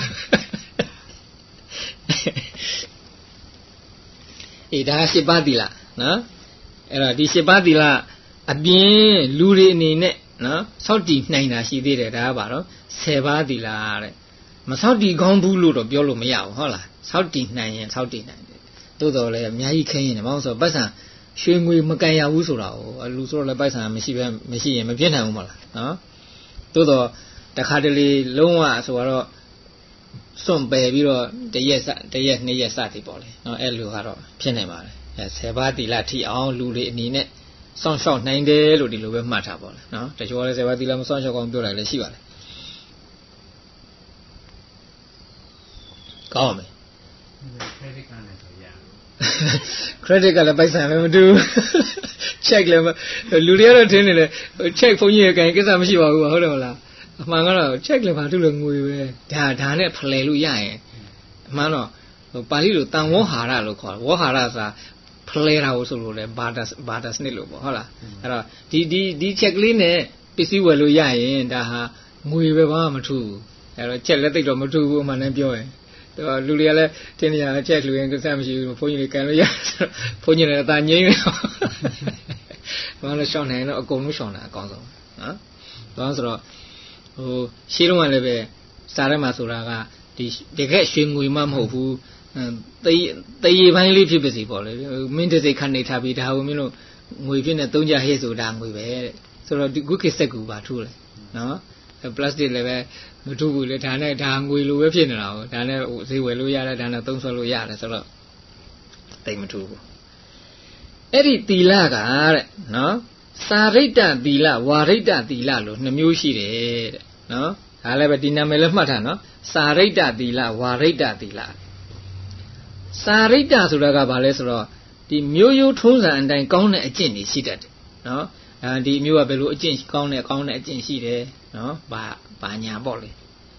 အေးဒါရှစ်ပါးသီလနော်အဲ့တော့ဒီရှစ်ပါးသီလအပြင်လူတွေအနေနဲ့နော်စောင့်တည်နိုင်တာရှိသေးတယ်ဒါကဘာတော့ဆယ်ပါးသီလတဲ့မစောင့်တည်ကောင်းဘူးလို့တော့ပြောလို့မရဘူးဟုတ်လားစောင့်တည်နိုင်ရင်စောင့်တည်နိုင်တယ်သို့တော်လည်းအများကြီးခင်းရင်ဘာလို့ဆိုပတ်စံရွှေငွေမကန်ရဘူးဆိုတာကိုလူဆိုတော့လည်းပိုက်ဆံမရှိပဲမရှိရင်မဖြစ်နိုင်ဘူးမလားနော်သို့တော့တခါတလေလုံးဝဆိုတော့စွန့်ပယ်ပြီးတော့တရက်စတရက်နှစ်ရက်စသည်ပေါ့လေနော်အဲ့လိုကတော့ဖြစ်နိုင်ပါတယ်အဲဆယ်ပါးသီလထိအောင်လူတွေအနေနဲ့စောင့်ရှောက်နိုင်တယ်လို့ဒီလိုပဲမှတ်ထားပါလေနော်တချို့လည်းဆယ်ပါးသီလမစောင့်ရှောက်အောင်ပြောတာလည်းရှိပါတယ်ကောင်းမယ် credit card နဲ့ဆိုရ credit ကလည်းပိုက်ဆံလည်းမတူ check လည်းလူတွေကတော့ထင်းနေတယ် check ဖုန်းကြီးကကိစ္စမရှိပါဘူးဟုတ်တယ်မလားအမှန်ကတော့ check လည်းဘာတူလို့ငွေပဲဒါဒါနဲ့ဖလှယ်လို့ရရင်အမှန်တော့ပါဠိလိုတန်ဝေါဟာရလို့ခေါ်တယ်ဝေါဟာရဆိုတာဖလှယ်တာကိုဆိုလို့လေဘာတာဘာတာစနစ်လို့ပေါ့ဟုတ်လားအဲ့တော့ဒီဒီဒီ check လေးနဲ့ပစ္စည်းဝယ်လို့ရရင်ဒါဟာငွေပဲဘာမှမထူးဘူးအဲ့တော့ check လက်သိတော့မထူးဘူးအမှန်တမ်းပြောရင်လူတွေကလည်းတင်းနေရချက်လူရင်ကိစ္စမရှိဘူးဘုန်းကြီးတွေကန်လို့ရဘုန်းကြီးတွေအသာငြိမ်းနေတော့ဘာလို့ရှောင်းနိုင်တော့အကုန်လုံးရှောင်းတာအကောင်းဆုံးနော်ဘာလို့ဆိုတော့ဟိုရှင်းတော့လည်းပဲစားထဲမှာဆိုတာကဒီတကယ်ရွှေငွေမှမဟုတ်ဘူးတေးတေးပိုင်းလေးဖြစ်ပါစီပေါ့လေမင်းတစ်စိတ်ခဏနေထားပြီးဒါကိုမင်းတို့ငွေဖြစ်နေသုံးကြဟဲ့ဆိုတာငွေပဲတဲ့ဆိုတော့ဒီခုခေတ်စက်ကူပါထူးလေနော်ပလတ်စတစ်လည်းပဲမထူးဘူးလေဒါနဲ့ဒါငွေလိုပဲဖြစ်နေတာကိုဒါနဲ့ဈေးဝယ်လို့ရတယ်ဒါနဲ့သုံးဆွဲလို့ရတယ်ဆိုတော့တိတ်မထူးဘူးအဲ့ဒီသီလကတဲ့နော်စာရိတ္တသီလဝါရိတ္တသီလလို့နှစ်မျိုးရှိတယ်တဲ့နော်ဒါလည်းပဲဒီနာမည်လည်းမှတ်ထားနော်စာရိတ္တသီလဝါရိတ္တသီလစာရိတ္တဆိုတာကဘာလဲဆိုတော့ဒီမျိုးရိုးထုံးစံအတိုင်းကောင်းတဲ့အကျင့်တွေရှိတတ်တယ်နော်အဲဒီမျိုးကဘယ်လိုအကျင့်ကောင်းတဲ့ကောင်းတဲ့အကျင့်ရှိတယ်နော်ဘာဘာညာပေါ့လေ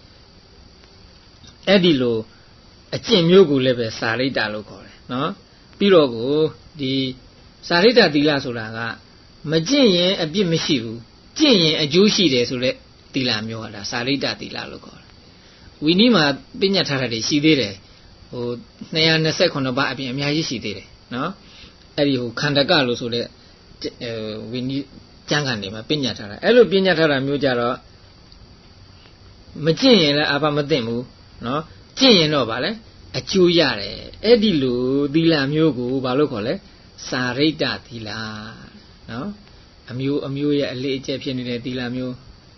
အဲ့ဒီလိုအကျင့်မျိုးကိုလည်းပဲစာရိတ္တလို့ခေါ်တယ်နော်ပြီးတော့ကိုဒီစာရိတ္တသီလဆိုတာကမကျင့်ရင်အပြစ်မရှိဘူးကျင့်ရင်အကျိုးရှိတယ်ဆိုတဲ့သီလမျိုးဟာဒါစာရိတ္တသီလလို့ခေါ်တယ်ဝီနည်းမှာပြညတ်ထားတာတွေရှိသေးတယ်ဟိုနှစ်ရာနှစ်ဆယ့်ခုနှစ်ပါးအပြင်အများကြီးရှိသေးတယ်နော်အဲ့ဒီဟိုခန္ဓကလို့ဆိုတဲ့ဝီနည်းကျမ်းဂန်တွေမှာပြညတ်ထားတာအဲ့လိုပြညတ်ထားတာမျိုးကြတော့မကျင့်ရင်လည်းအဘမသိမ့်ဘူးနော်ကျင့်ရင်တော့ဗာလဲအကျိုးရတယ်အဲ့ဒီလိုသီလမျိုးကိုဘာလို့ခေါ်လဲစာရိတ္တသီလနော်အမျိုးအမျိုးရဲ့အလေးအကျက်ဖြစ်နေတဲ့သီလမျိုး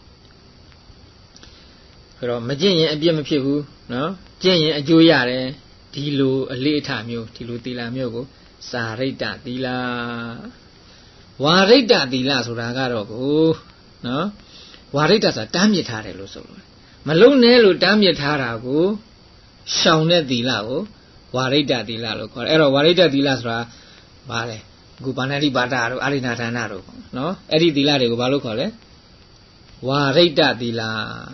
ဆိုတော့မကျင့်ရင်အပြစ်မဖြစ်ဘူးနော်ကျင့်ရင်အကျိုးရတယ်ဒီလိုအလေးအထမျိုးဒီလိုသီလမျိုးကိုစာရိတ္တသီလဝါရိတ္တသီလဆိုတာကတော့ကိုနော်ဝါရိတ္တဆိုတာတားမြစ်ထားတယ်လို့ဆိုလို့မလုံးနဲ့လို့တားမြစ်ထားတာကိုရှောင်တဲ့သီလကိုဝါရိတ္တသီလလို့ခေါ်တယ်အဲ့တော့ဝါရိတ္တသီလဆိုတာဘာလဲအခုပါဏာတိပါဒတို့အာရိဏဒါနတို့နော်အဲ့ဒီသီလတွေကိုဘာလို့ခေါ်လဲဝါရိတ္တသီလ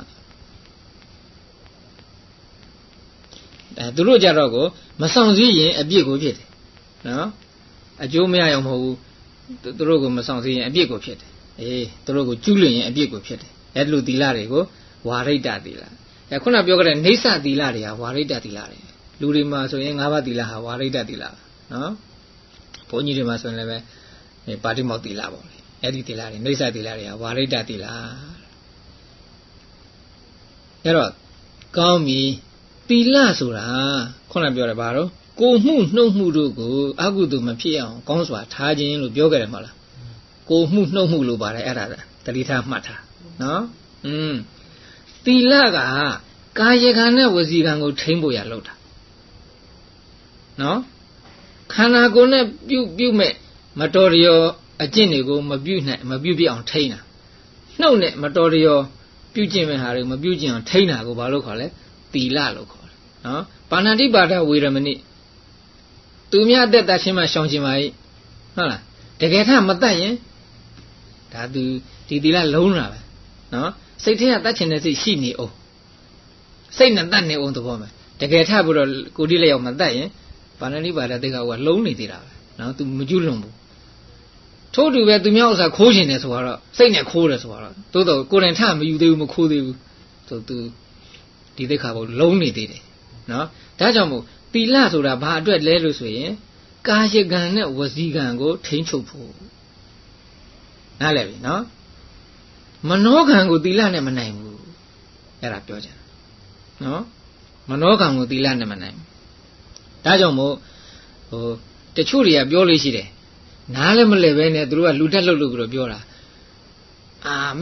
အဲသူတို့ကြတော့ကိုမဆောင်စည်းရင်အပြစ်ကိုဖြစ်တယ်နော်အကျိုးမရအောင်မဟုတ်ဘူးသူတို့ကိုမဆောင်စည်းရင်အပြစ်ကိုဖြစ်တယ်အေးသူတို့ကိုကျူးလွန်ရင်အပြစ်ကိုဖြစ်တယ်အဲ့လိုသီလတွေကိုဝါရိတ္တသီလအဲခုနပြောခဲ့တဲ့နေဆသီလတွေဟာဝါရိတ္တသီလတွေလူတွေမှာဆိုရင်၅ပါးသီလဟာဝါရိတ္တသီလနော်ဘုန်းကြီးတွေမှာဆိုရင်လည်းပဲပါတိမောက္ခသီလပေါ့လေအဲ့ဒီသီလတွေနေဆသီလတွေဟာဝါရိတ္တသီလအဲ့တော့ကောင်းပြီသီလဆိုတာခုနပြောတယ်ဘာလို့ကိုမှုနှုတ်မှုတို့ကိုအကုသိုလ်မဖြစ်အောင်ကောင်းစွာထားခြင်းလို့ပြောခဲ့တယ်မဟုတ်လားကိုမှုနှုတ်မှုလို့ပါတယ်အဲ့ဒါတတိထားမှတ်ထားနော်อืมသီလကကာယကံနဲ့ဝစီကံကိုထိန်းဖို့ရလောက်တာနော်ခန္ဓာကိုယ်နဲ့ပြုတ်ပြုတ်မဲ့မတော်တရောအကျင့်တွေကိုမပြုတ်နိုင်မပြုတ်ပြအောင်ထိန်းတာနှုတ်နဲ့မတော်တရောပြုတ်ကျင့်မဲ့ဟာတွေမပြုတ်ကျင့်အောင်ထိန်းတာကိုဘာလို့ခေါ်လဲသီလလို့ခေါ်တယ်နော်ပါဏာတိပါဒဝေရမဏိသူများအသက်တာချင်းမှရှောင်ကျင်ပါ၏ဟုတ်လားတကယ်ထမတတ်ရင်ဒါသူဒီသီလလုံးတာပဲနော်စိတ်ထဲကတတ်ချင်တဲ့စိတ်ရှိနေအောင်စိတ်နဲ့တတ်နေအောင်သဘောပဲတကယ်ထပြီးတော့ကိုတိလက်ရောက်မတတ်ရင်ပါဏာတိပါဒသိက္ခာကလုံးနေသေးတာပဲနော်သူမကျွလွန်ဘူးထို့တူပဲသူများဥစ္စာခိုးချင်တယ်ဆိုတော့စိတ်နဲ့ခိုးတယ်ဆိုတော့သို့တော့ကိုယ်တိုင်ထမယူသေးဘူးမခိုးသေးဘူးဆိုသူဒီသိက္ခာဘုလုံးနေသေးတယ်နော်ဒါကြောင့်မို့သီလဆိုတာဘာအတွက်လဲလို့ဆိုရင်ကာယကံနဲ့ဝစီကံကိုထိန်းချုပ်ဖို့နားလည်ပြီနော်မနောကံကိုသီလနဲ့မနိုင်ဘူးအဲ့ဒါပြောချင်တယ်နော်မနောကံကိုသီလနဲ့မနိုင်ဘူးဒါကြောင့်မို့ဟိုတချို့တွေကပြောလို့ရှိတယ်နားလည်းမလဲပဲနဲ့သူတို့ကလူတက်လှုပ်လို့ပြီးတော့ပြောတာအာမင်း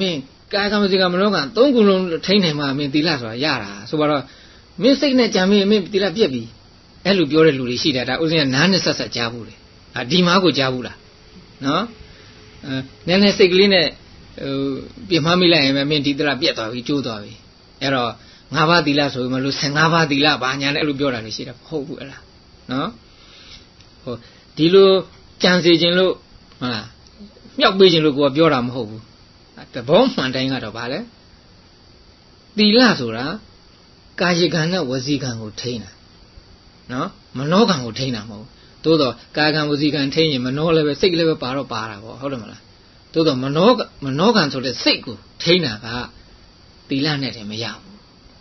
ကာယကံဝစီကံမနောကံသုံးခုလုံးထိန်းနိုင်မှမင်းသီလဆိုတာရတာဆိုတော့မင်းစိတ်နဲ့ကြံမင်းမင်းသီလပြက်ပြီအဲ့လိုပြောတဲ့လူတွေရှိတယ်ဒါဥစဉ်ကနားနဲ့ဆက်ဆက်ကြားဘူးလေအာဒီမားကိုကြားဘူးလားနော်အဲနည်းနည်းစိတ်ကလေးနဲ့ဟိုပြမမိလိုက်ရင်မင်းဒီသီလပြက်သွားပြီကျိုးသွားပြီအဲ့တော့ငါးပါးသီလဆိုမှလို့ဆယ်ငါးပါးသီလဘာညာနဲ့အဲ့လိုပြောတာတွေရှိတယ်မဟုတ်ဘူးအဲ့လားနော်ဟိုဒီလိုကြံစီခြင်းလို့ဟုတ်လားမြောက်ပေးခြင်းလို့ကိုကပြောတာမဟုတ်ဘူးတဘောမှန်တိုင်းကတော့ဗာလဲသီလဆိုတာကာယကံနဲ့ဝစီကံကိုထိန်းတာနော်မနောကံကိုထိန်းတာမဟုတ်ဘူးသို့တော့ကာယကံဝစီကံထိန်းရင်မနောလည်းပဲစိတ်လည်းပဲပါတော့ပါတာပေါ့ဟုတ်တယ်မလားသို့တော့မနောမနောကံဆိုတဲ့စိတ်ကိုထိန်းတာကသီလနဲ့တည်းမရဘူး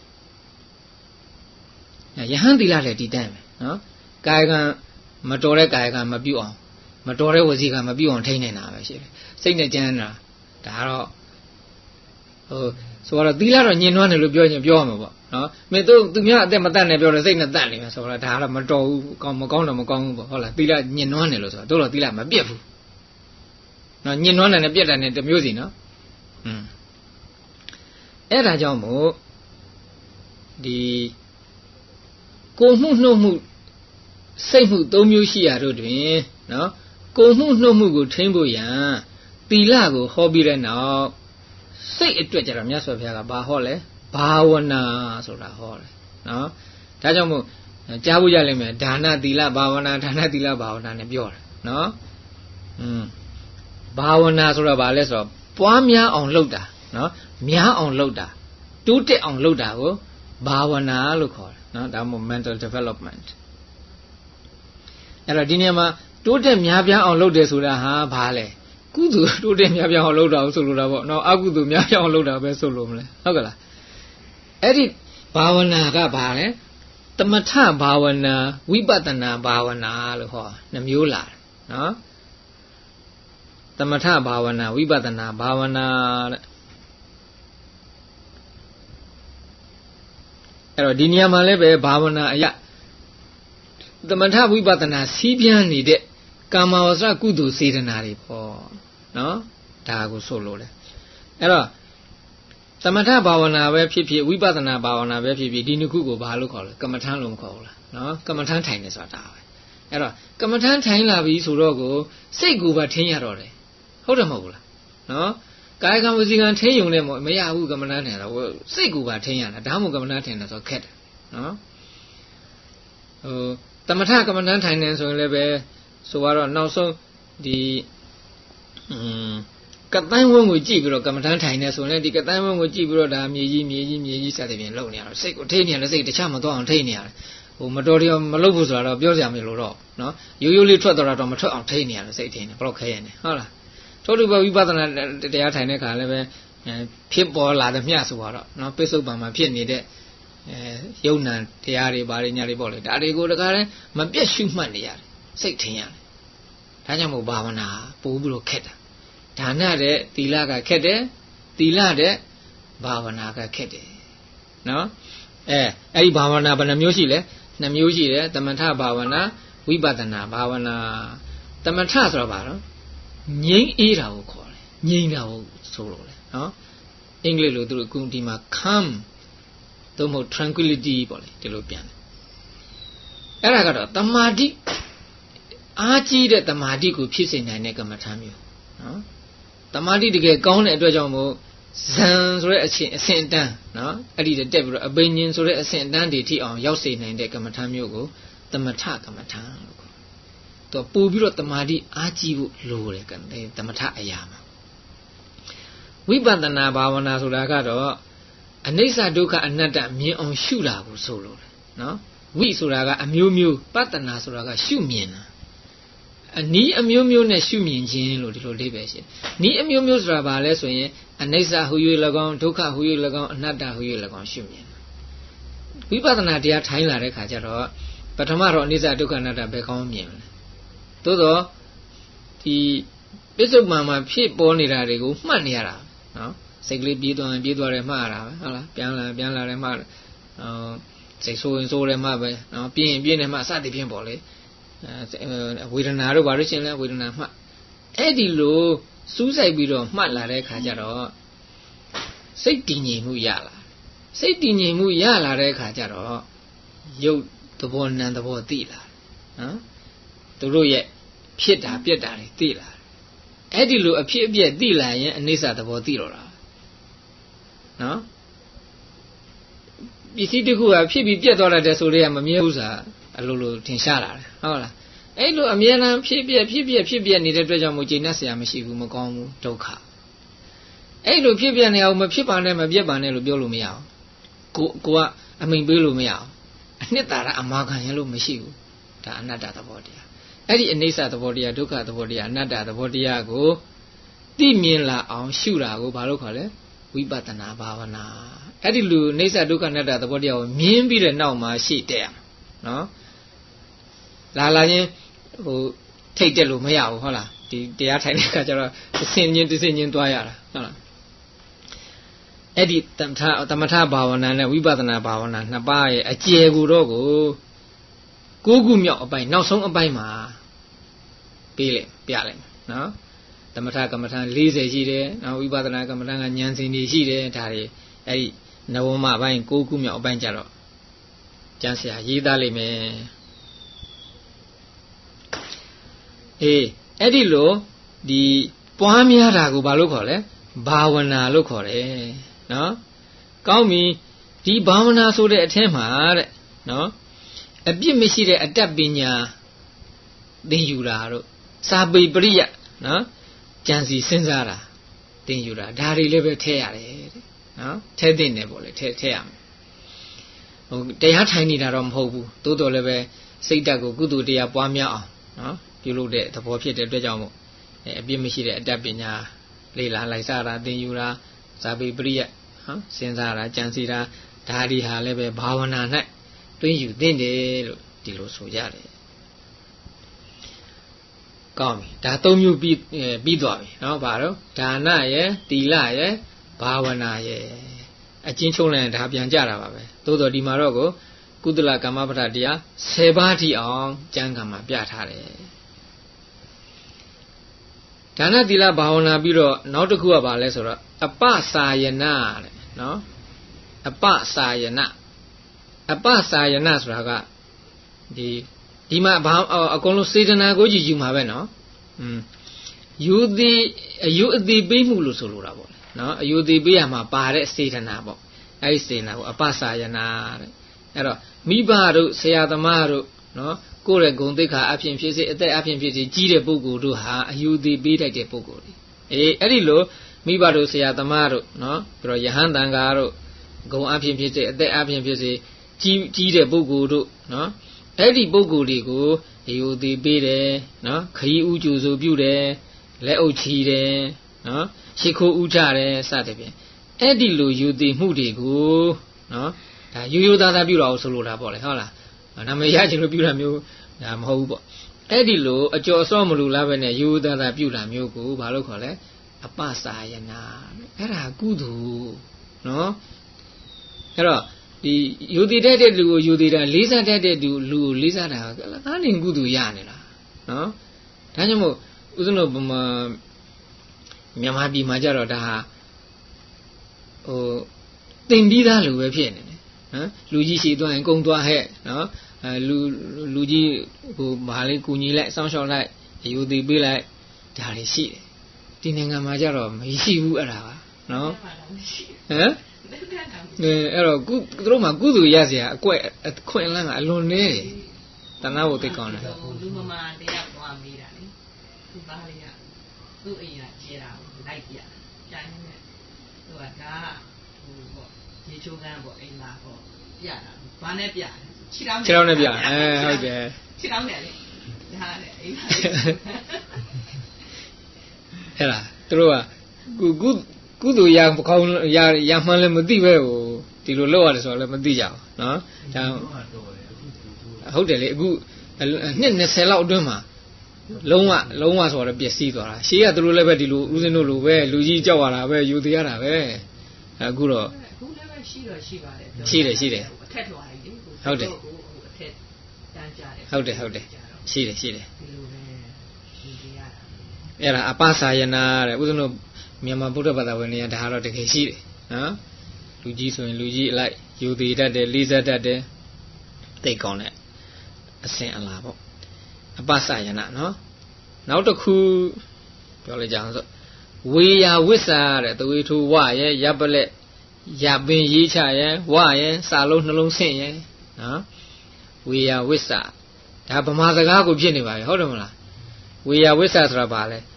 ယဟန်သီလလည်းဒီတိုင်းပဲနော်ကာယကံမတော်တဲ့ကာယကံမပြုတ်အောင်မတော်တဲ့ဝစီကံမပြုတ်အောင်ထိန်းနေတာပဲရှိတယ်စိတ်နဲ့ကြမ်းတာဒါတော့ဟိုဆိုတော့သီလတော့ညင်နွမ်းတယ်လို့ပြောရင်ပြောရမှာပေါ့နော်မင်းတို့သူများအသက်မတတ်နဲ့ပြောတယ်စိတ်နဲ့တတ်နေမှာဆိုတော့ဒါကတော့မတော်ဘူးကောင်းမကောင်းတော့မကောင်းဘူးပေါ့ဟုတ်လားသီလညင်နွမ်းတယ်လို့ဆိုတော့တို့တော့သီလမပြတ်ဘူးနော်ညင်နွမ်းတယ်နဲ့ပြတ်တယ်နဲ့တစ်မျိုးစီနော်อืมအဲ့ဒါကြောင့်မို့ဒီကိုမှုနှုတ်မှုစိတ်မှုသုံးမျိုးရှိရတို့တွင်နော်ကိုမှုနှုတ်မှုကိုထိန်းဖို့ရန်သီလကိုဟောပြီးတဲ့နောက်စိတ်အတွက်ကြတော့မြတ်စွာဘုရားကဘာဟောလဲဘာဝနာဆိုတာဟောတယ်နော်ဒါကြောင့်မို့ကြားဖို့ရလိမ့်မယ်ဒါနသီလဘာဝနာဒါနသီလဘာဝနာနဲ့ပြောတယ်နော်อืมဘာဝနာဆိုတာဘာလဲဆိုတော့ပွားများအောင်လုပ်တာနော်များအောင်လုပ်တာတိုးတက်အောင်လုပ်တာကိုဘာဝနာလို့ခေါ်တယ်နော်ဒါမှမဟုတ် mental development အဲ့တော့ဒီနေရာမှာတိုးတက်များပြားအောင်လုပ်တယ်ဆိုတာဟာဘာလဲကုသိုလ်တိုးတက်များပြားအောင်လုပ်တာဆိုလိုတာပေါ့နော်အကုသိုလ်များပြားအောင်လုပ်တာပဲဆိုလို့မလဲဟုတ်ကလားအဲ့ဒီဘာဝနာကဘာလဲသမထဘာဝနာဝိပဿနာဘာဝနာလို့ဟောနှမျိုးလာတယ်နော်သမထဘာဝနာဝိပဿနာဘာဝနာတဲ့အဲ့တော့ဒီနေရာမှာလည်းပဲဘာဝနာအရာသမထဝိပဿနာစီးပြန်းနေတဲ့ကာမဝဆရာကုသိုလ်စေတနာတွေပေါ့နော်ဒါကိုဆိုလို့လေအဲ့တော့သမထဘာဝနာပဲဖြစ်ဖြစ်ဝိပဿနာဘာဝနာပဲဖြစ်ဖြစ်ဒီနှစ်ခုကိုဘာလို့ခေါ်လဲကမ္မထမ်းလို့မခေါ်ဘူးလားနော်ကမ္မထမ်းထိုင်နေဆိုတာဒါပဲအဲ့တော့ကမ္မထမ်းထိုင်လာပြီဆိုတော့ကိုစိတ်ကိုပါထင်းရတော့တယ်ဟုတ်တယ်မဟုတ်ဘူးလားနော်ကာယကံဝစီကံထင်းယုံနဲ့မရဘူးကမ္မထမ်းထိုင်တော့စိတ်ကိုပါထင်းရတာဒါမှမဟုတ်ကမ္မထမ်းထိုင်တယ်ဆိုခက်တယ်နော်ဟိုသမထကမ္မထမ်းထိုင်နေဆိုရင်လည်းပဲဆိုတော့နောက်ဆုံးဒီอืมကတိုင်းဝန်းကိုကြည့်ပြီးတော့ကမ္မထမ်းထိုင်နေဆိုရင်ဒီကတိုင်းဝန်းကိုကြည့်ပြီးတော့ဒါမြေကြီးမြေကြီးမြေကြီးစသဖြင့်လုံနေရတော့စိတ်ကိုထိနေရတယ်စိတ်တခြားမသွားအောင်ထိနေရတယ်ဟိုမတော်တရားမလုပ်ဘူးဆိုတာတော့ပြောစရာမလိုတော့နော်ရိုးရိုးလေးထွက်တော့တော့မထွက်အောင်ထိနေရတယ်စိတ်ထိနေဘယ်တော့ခဲရနေဟုတ်လားထို့တူပဲဝိပဿနာတရားထိုင်တဲ့ခါလည်းပဲဖြစ်ပေါ်လာတဲ့မျှဆိုတော့နော်ပိဿုပံမှာဖြစ်နေတဲ့အဲယုံနံတရားတွေဘာတွေညာတွေပေါ့လေဒါတွေကိုတကားလဲမပြတ်ရှုမှတ်နေရတယ်စိတ်ထင်ရတယ်ဒါကြောင့်မို့ဘာဝနာပို့ပြီးတော့ခက်တာဒါနတဲ့သီလကခက်တယ်သီလတဲ့ဘာဝနာကခက်တယ်နော်အဲအဲ့ဒီဘာဝနာဘယ်နှမျိုးရှိလဲနှစ်မျိုးရှိတယ်သမထဘာဝနာဝိပဿနာဘာဝနာသမထဆိုတော့ဘာလို့ငြိမ်းအေးတာကိုခေါ်တယ်ငြိမ်းတာကိုဆိုလို့လေနော်အင်္ဂလိပ်လိုသူတို့အခုဒီမှာ calm သို့မဟုတ် tranquility ပေါ့လေဒီလိုပြန်တယ်အဲ့ဒါကတော့တမာတိအားကြီးတဲ့တမာတိကိုဖြစ်စေနိုင်တဲ့ကမ္မထာမျိုးနော်တမာတိတကယ်ကောင်းတဲ့အတွက်ကြောင့်မို့ဇန်ဆိုတဲ့အချင်းအဆင့်အတန်းနော်အဲ့ဒီတက်ပြီးတော့အဘိညာဉ်ဆိုတဲ့အဆင့်အတန်းတွေထိအောင်ရောက်စေနိုင်တဲ့ကမ္မထာမျိုးကိုသမထကမ္မထာလို့ခေါ်တယ်သူပို့ပြီးတော့တမာတိအားကြီးဖို့လိုတယ်ကသမထအရာမှာဝိပဿနာဘာဝနာဆိုတာကတော့အနိစ္စဒုက္ခအနတ္တမြင်အောင်ရှုတာကိုဆိုလို့တယ်နော်ဝိဆိုတာကအမျိုးမျိုးပတ္တနာဆိုတာကရှုမြင်တာအနည်းအမျိုးမျိုးနဲ့ရှုမြင်ခြင်းလို့ဒီလိုလေးပဲရှိတယ်။နည်းအမျိုးမျိုးဆိုတာဘာလဲဆိုရင်အနိစ္စဟူ၍၎င်းဒုက္ခဟူ၍၎င်းအနတ္တဟူ၍၎င်းရှုမြင်တာ။ဝိပဿနာတရားထိုင်လာတဲ့ခါကျတော့ပထမတော့အနိစ္စဒုက္ခအနတ္တပဲကောင်းမြင်တယ်။သို့တော့ဒီပစ္စုပန်မှာဖြစ်ပေါ်နေတာတွေကိုမှတ်နေရတာနော်။စိတ်ကလေးပြေးသွားရင်ပြေးသွားတယ်မှတ်ရတာပဲဟုတ်လား။ပြန်လာပြန်လာတယ်မှတ်အော်စိတ်ဆိုးရင်ဆိုးတယ်မှတ်ပဲနော်။ပြင်းရင်ပြင်းတယ်မှတ်စသည်ဖြင့်ပေါ့လေ။ဝေဒနာတို့ဘာလို့ရှင်လဲဝေဒနာမှတ်အဲ့ဒီလိုစူးစိုက်ပြီးတော့မှတ်လာတဲ့ခါကျတော့စိတ်တည်ငြိမ်မှုရလာစိတ်တည်ငြိမ်မှုရလာတဲ့အခါကျတော့ရုပ်သဘောနာမ်သဘောသိလာနော်သူတို့ရဲ့ဖြစ်တာပြက်တာတွေသိလာအဲ့ဒီလိုအဖြစ်အပျက်သိလာရင်အနိစ္စသဘောသိတော့တာနော်ပစ္စည်းတစ်ခုကဖြစ်ပြီးပြက်သွားတဲ့ဆိုတွေကမမြဲဘူးဆိုတာအလိုလိုထင်ရှားလာတယ်ဟုတ်လားအဲ့လိုအမြဲတမ်းဖြစ်ပြက်ဖြစ်ပြက်ဖြစ်ပြက်နေတဲ့အတွက်ကြောင့်မို့ကျင့်တတ်เสียမရှိဘူးမကောင်းဘူးဒုက္ခအဲ့လိုဖြစ်ပြက်နေအောင်မဖြစ်ပါနဲ့မပြက်ပါနဲ့လို့ပြောလို့မရအောင်ကိုကိုကအမိန်ပေးလို့မရအောင်အနှစ်သာရအမှားခံရလို့မရှိဘူးဒါအနတ္တသဘောတရားအဲ့ဒီအနိစ္စသဘောတရားဒုက္ခသဘောတရားအနတ္တသဘောတရားကိုသိမြင်လာအောင်ရှုတာကိုဘာလို့ခေါ်လဲဝိပဿနာဘာဝနာအဲ့ဒီလူအနိစ္စဒုက္ခအနတ္တသဘောတရားကိုမြင်ပြီးတဲ့နောက်မှာရှေ့တက်ရနော်လာလာချင်းဟိုထိတ်တက်လို့မရဘူးဟုတ်လားဒီတရားထိုင်တဲ့အခါကျတော့တစ်ဆင့်ချင်းတစ်ဆင့်ချင်းသွားရတာဟုတ်လားအဲ့ဒီတမထတမထဘာဝနာနဲ့ဝိပဿနာဘာဝနာနှစ်ပါးရဲ့အကျယ်ကိုတော့ကိုကိုးခုမြောက်အပိုင်းနောက်ဆုံးအပိုင်းမှာပေးလိုက်ပြလိုက်နော်တမထကမ္မထ၄၀ရှိတယ်နောက်ဝိပဿနာကမ္မထကဉာဏ်စဉ်တွေရှိတယ်ဒါတွေအဲ့ဒီနဝမအပိုင်းကိုးခုမြောက်အပိုင်းကြတော့ကျမ်းဆရာရေးသားလိုက်မယ်အေးအဲ့ဒီလိုဒီပွားများတာကိုဘာလို့ခေါ်လဲဘာဝနာလို့ခေါ်တယ်နော်ကောင်းပြီဒီဘာဝနာဆိုတဲ့အထက်မှာတဲ့နော်အပြစ်မရှိတဲ့အတ္တပညာသင်ယူတာတို့စာပေပရိယနော်ကြံစီစဉ်းစားတာသင်ယူတာဒါတွေလည်းပဲထည့်ရတယ်တဲ့နော်ထည့်တင်တယ်ပေါ့လေထည့်ထည့်ရမယ်ဟိုတရားထိုင်နေတာတော့မဟုတ်ဘူးတိုးတော်လည်းပဲစိတ်ဓာတ်ကိုကုသိုလ်တရားပွားများအောင်နော်ပြုလုပ်တဲ့သဘောဖြစ်တဲ့အတွက်ကြောင့်မို့အပြစ်မရှိတဲ့အတ္တပညာလေ့လာလိုက်စားတာသင်ယူတာစာပေပရိယနော်စဉ်းစားတာကြံစီတာဒါဒီဟာလည်းပဲဘာဝနာ၌တွင်းယူသင့်တယ်လို့ဒီလိုဆိုကြတယ်ကောင်းပြီဒါသုံးမျိုးပြီးပြီးသွားပြီနော်ဘာတော့ဒါနရဲ့တီလရဲ့ဘာဝနာရဲ့အချင်းချုံးလိုက်ဒါပြန်ကြတာပါပဲသို့တော်ဒီမှာတော့ကိုကုသလကမ္မပဋ္ဌတရားဆယ်ပါးထိအောင်ကျမ်းဂန်မှာပြထားတယ်ဒါနသီလဘာဝနာပြီးတော့နောက်တစ်ခုကဘာလဲဆိုတော့အပစာယနာတဲ့နော်အပစာယနာအပစာယနာဆိုတာကဒီဒီမှာဘာအကုန်လုံးစေတနာကိုကြည့်ယူမှာပဲနော်อืมယူသည်အယူအသေးပေးမှုလို့ဆိုလိုတာပေါ့နော်အယူအသေးပေးရမှာပါတဲ့စေတနာပေါ့အဲ့ဒီစေတနာကိုအပစာယနာတဲ့အဲ့တော့မိဘတို့ဆရာသမားတို့နော်ကိုယ့်ရဲ့ဂုဏ်သိက္ခာအဖြစ်ဖြစ်စေအသက်အဖြစ်ဖြစ်စေကြီးတဲ့ပုဂ္ဂိုလ်တို့ဟာအယူအသေးပေးတတ်တဲ့ပုဂ္ဂိုလ်တွေအေးအဲ့ဒီလိုမိဘတို့ဆရာသမားတို့နော်ပြီးတော့ယဟန်တန်ဃာတို့ဂုဏ်အဖြစ်ဖြစ်စေအသက်အဖြစ်ဖြစ်စေကြီးကြီးတဲ့ပုဂ္ဂိုလ်တို့နော်အဲ့ဒီပုဂ္ဂိုလ်တွေကိုအယူအသေးပေးတယ်နော်ခရီးဥကျူဆိုပြုတယ်လက်အုပ်ချီတယ်နော်ရှ िख ိုးဥကြတယ်စသဖြင့်အဲ့ဒီလိုယူသေးမှုတွေကိုနော်ဒါရိုးရိုးသားသားပြုတာကိုဆိုလိုတာပေါ့လေဟုတ်လားနာမည်ရချင်လို့ပြုတာမျိုးဒါမဟုတ်ဘူးပေါ့အဲ့ဒီလိုအကျော်အစောမလူလားပဲနဲ့ရိုးရိုးသားသားပြုတာမျိုးကိုဘာလို့ခေါ်လဲအပစာယနာအဲ့ဒါကုသိုလ်နော်အဲ့တော့ဒီယူတည်တတ်တဲ့လူကိုယူတည်တာလေးစားတတ်တဲ့လူလူကိုလေးစားတာကားနေကုသိုလ်ရနေတာနော်ဒါကြောင့်မို့ဦးဇင်းတို့မြန်မာပြည်မှာကြတော့ဒါဟာဟိုသင်ပြီးသားလူပဲဖြစ်နေတယ်နော်လူကြီးရှိသွားရင်ကုံသွားဟဲ့နော်အဲလူလူကြီးဟိုမဟာလေးကူညီလိုက်စောင့်ရှောက်လိုက်ယူတည်ပေးလိုက်ဒါတွေရှိတယ်ဒီနိုင်ငံမှာကြတော့မရှိဘူးအဲ့ဒါပါနော်ဟမ်အဲအဲ့တော့ကုသူတို့မှာကုသိုလ်ရစရာအကွက်အခွင့်အလမ်းကအလွန်နေတယ်တဏှာကိုသိကောင်းတယ်လူမမာတရားပွားမိတာလေသူပါလေးကသူ့အိမ်ကကျေတာကိုလိုက်ပြပြိုင်းနေတယ်သူကဒါဟိုပေါ့ရေချိုးကန်းပေါ့အိမ်လာပေါ့ပြတာဘာနဲ့ပြခြေထောက်ခြေထောက်နဲ့ပြအဲဟုတ်တယ်ခြေထောက်နဲ့လေဒါနဲ့အိမ်လာဟဲ့လားသူတို့ကကုကုကုသိုလ်ရပကောင်းရရမှန်းလည်းမသိပဲဟိုဒီလိုလောက်ရတယ်ဆိုတော့လည်းမသိကြဘူးနော်ဒါဟုတ်တယ်လေအခုနှစ်၂၀လောက်အတွင်းမှာလုံးဝလုံးဝဆိုတော့ပျက်စီးသွားတာရှေးကသူတို့လည်းပဲဒီလိုဦးစင်းတို့လိုပဲလူကြီးကြောက်ရတာပဲယူသေးရတာပဲအခုတော့အခုလည်းပဲရှိတော့ရှိပါတယ်ရှိတယ်ရှိတယ်အထက်ထွားလိုက်လေဟုတ်တယ်အထက်တန်းကြတယ်ဟုတ်တယ်ဟုတ်တယ်ရှိတယ်ရှိတယ်ဒီလိုပဲယူသေးရတာအဲ့ဒါအပစာယနာတဲ့ဦးဇင်းတို့မြန်မာဗုဒ္ဓဘာသာဝင်တွေကဒါကတော့တကယ်ရှိတယ်နော်လူကြီးဆိုရင်လူကြီးအလိုက်ယူသေးတတ်တယ်လေးစားတတ်တယ်သိကောင်းတဲ့အစဉ်အလာပေါ့အပ္ပစယနာနော်နောက်တစ်ခုပြောလိုက်ကြအောင်ဆိုဝေယဝိစ္ဆာတဲ့တဝေထူဝရဲ့ရပ်ပလက်ရပင်ရေးချရဲ့ဝရဲ့စာလုံးနှလုံးဆင့်ရဲ့နော်ဝေယဝိစ္ဆာဒါဗမာစကားကိုဖြစ်နေပါပြီဟုတ်တယ်မလားဝေယဝိစ္ဆာဆိုတာဘာလဲ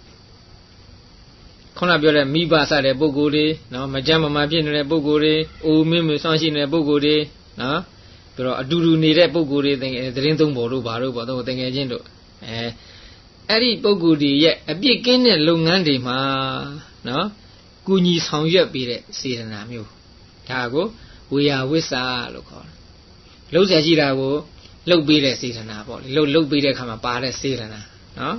ခုနပြောတဲ့မိဘစတဲ့ပုဂ္ဂိုလ်တွေနော်မကြမ်းမမာဖြစ်နေတဲ့ပုဂ္ဂိုလ်တွေအိုမင်းမဆွမ်းရှိနေတဲ့ပုဂ္ဂိုလ်တွေနော်ပြီးတော့အတူတူနေတဲ့ပုဂ္ဂိုလ်တွေသတင်းသုံးပေါ်တို့ဘာတို့ပေါ့တော့တကယ်ချင်းတို့အဲအဲ့ဒီပုဂ္ဂိုလ်တွေရဲ့အပြစ်ကင်းတဲ့လုပ်ငန်းတွေမှာနော်ကုညီဆောင်ရွက်ပေးတဲ့စေတနာမျိုးဒါကိုဝေယဝိစ္ဆာလို့ခေါ်တယ်လှုပ်ရှားကြည့်တာကိုလှုပ်ပေးတဲ့စေတနာပေါ့လေလှုပ်လှုပ်ပေးတဲ့အခါမှာပါတဲ့စေတနာနော်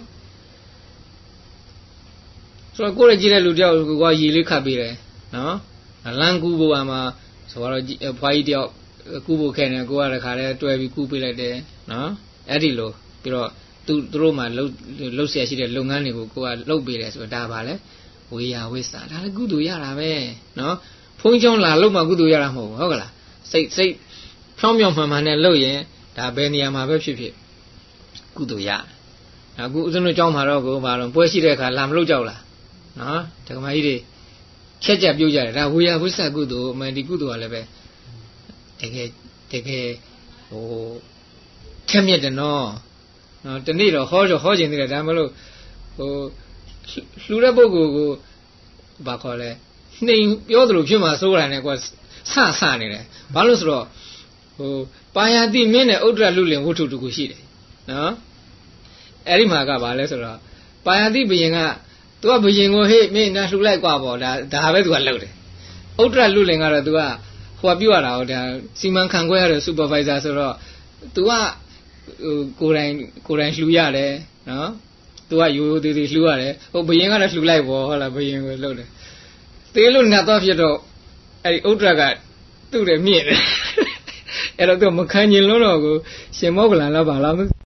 ဆိုတော့ကိုယ်ရကြည့်တဲ့လူတယောက်ကရေလေးခတ်ပေးတယ်နော်လမ်းကူးဖို့မှာဆိုတော့ဖွားကြီးတယောက်ကူးဖို့ခဲနေကိုကတခါတည်းတွဲပြီးကူးပေးလိုက်တယ်နော်အဲ့ဒီလိုပြီးတော့သူတို့မှလှုပ်လှုပ်เสียရှိတဲ့လုပ်ငန်းတွေကိုကိုကလှုပ်ပေးတယ်ဆိုတော့ဒါပါလေဝေယဝိစ္ဆာဒါလည်းကုသိုလ်ရတာပဲနော်ဖုံးချောင်းလာလို့မှကုသိုလ်ရတာမဟုတ်ဘူးဟုတ်ကလားစိတ်စိတ်ဖြောင်းဖြောင်းမှန်မှန်နဲ့လှုပ်ရင်ဒါဘယ်နေရာမှာပဲဖြစ်ဖြစ်ကုသိုလ်ရအခုဦးဇင်းတို့ကျောင်းမှာတော့ကိုဘာလို့ပွဲရှိတဲ့အခါလာမလှုပ်ကြောက်လားနော်တက္ကမကြီးတွေချက်ချက်ပြုတ်ကြတယ်ဒါဝေယဝိစ္ဆာကုသိုလ်အမှန်ဒီကုသိုလ်ကလည်းပဲတကယ်တကယ်ဟိုထက်မြက်တယ်နော်နော်တနေ့တော့ဟောဟောခြင်းသေးတယ်ဒါမှမဟုတ်ဟိုလှူတဲ့ပုဂ္ဂိုလ်ကိုဘာခေါ်လဲနှိမ်ပြောသလိုဖြစ်မှာစိုးရတယ်ကွာဆဆနေတယ်ဘာလို့ဆိုတော့ဟိုပါယတိမင်းနဲ့ဥဒ္ဒရလူလင်ဝတ္ထုတခုရှိတယ်နော်အဲ့ဒီမှာကဘာလဲဆိုတော့ပါယတိဘယင်ကသူကဘယင်ကိုဟေ့မင်းနာလှူလိုက်กว่าပေါ့ဒါဒါပဲသူကလှုပ်တယ်ဥဒ္ဒရလူလင်ကတော့သူကဟိုကပြောရတာဟိုဒါစီမံခန့်ခွဲရတဲ့ supervisor ဆိုတော့သူကဟိုကိုယ်တိုင်ကိုယ်တိုင်လှူရတယ်နော်သူကရိုးရိုးသေးသေးလှူရတယ်ဟိုဘယင်ကတော့လှူလိုက်ပေါ့ဟုတ်လားဘယင်ကိုလှုပ်တယ်သေးလို့နတ်တော့ဖြစ်တော့အဲ့ဒီဥဒ္ဒရကသူ့တယ်မြင့်တယ်အဲ့တော့သူမခံကျင်လို့တော့ကိုရှင်မောကလန်လားပါလား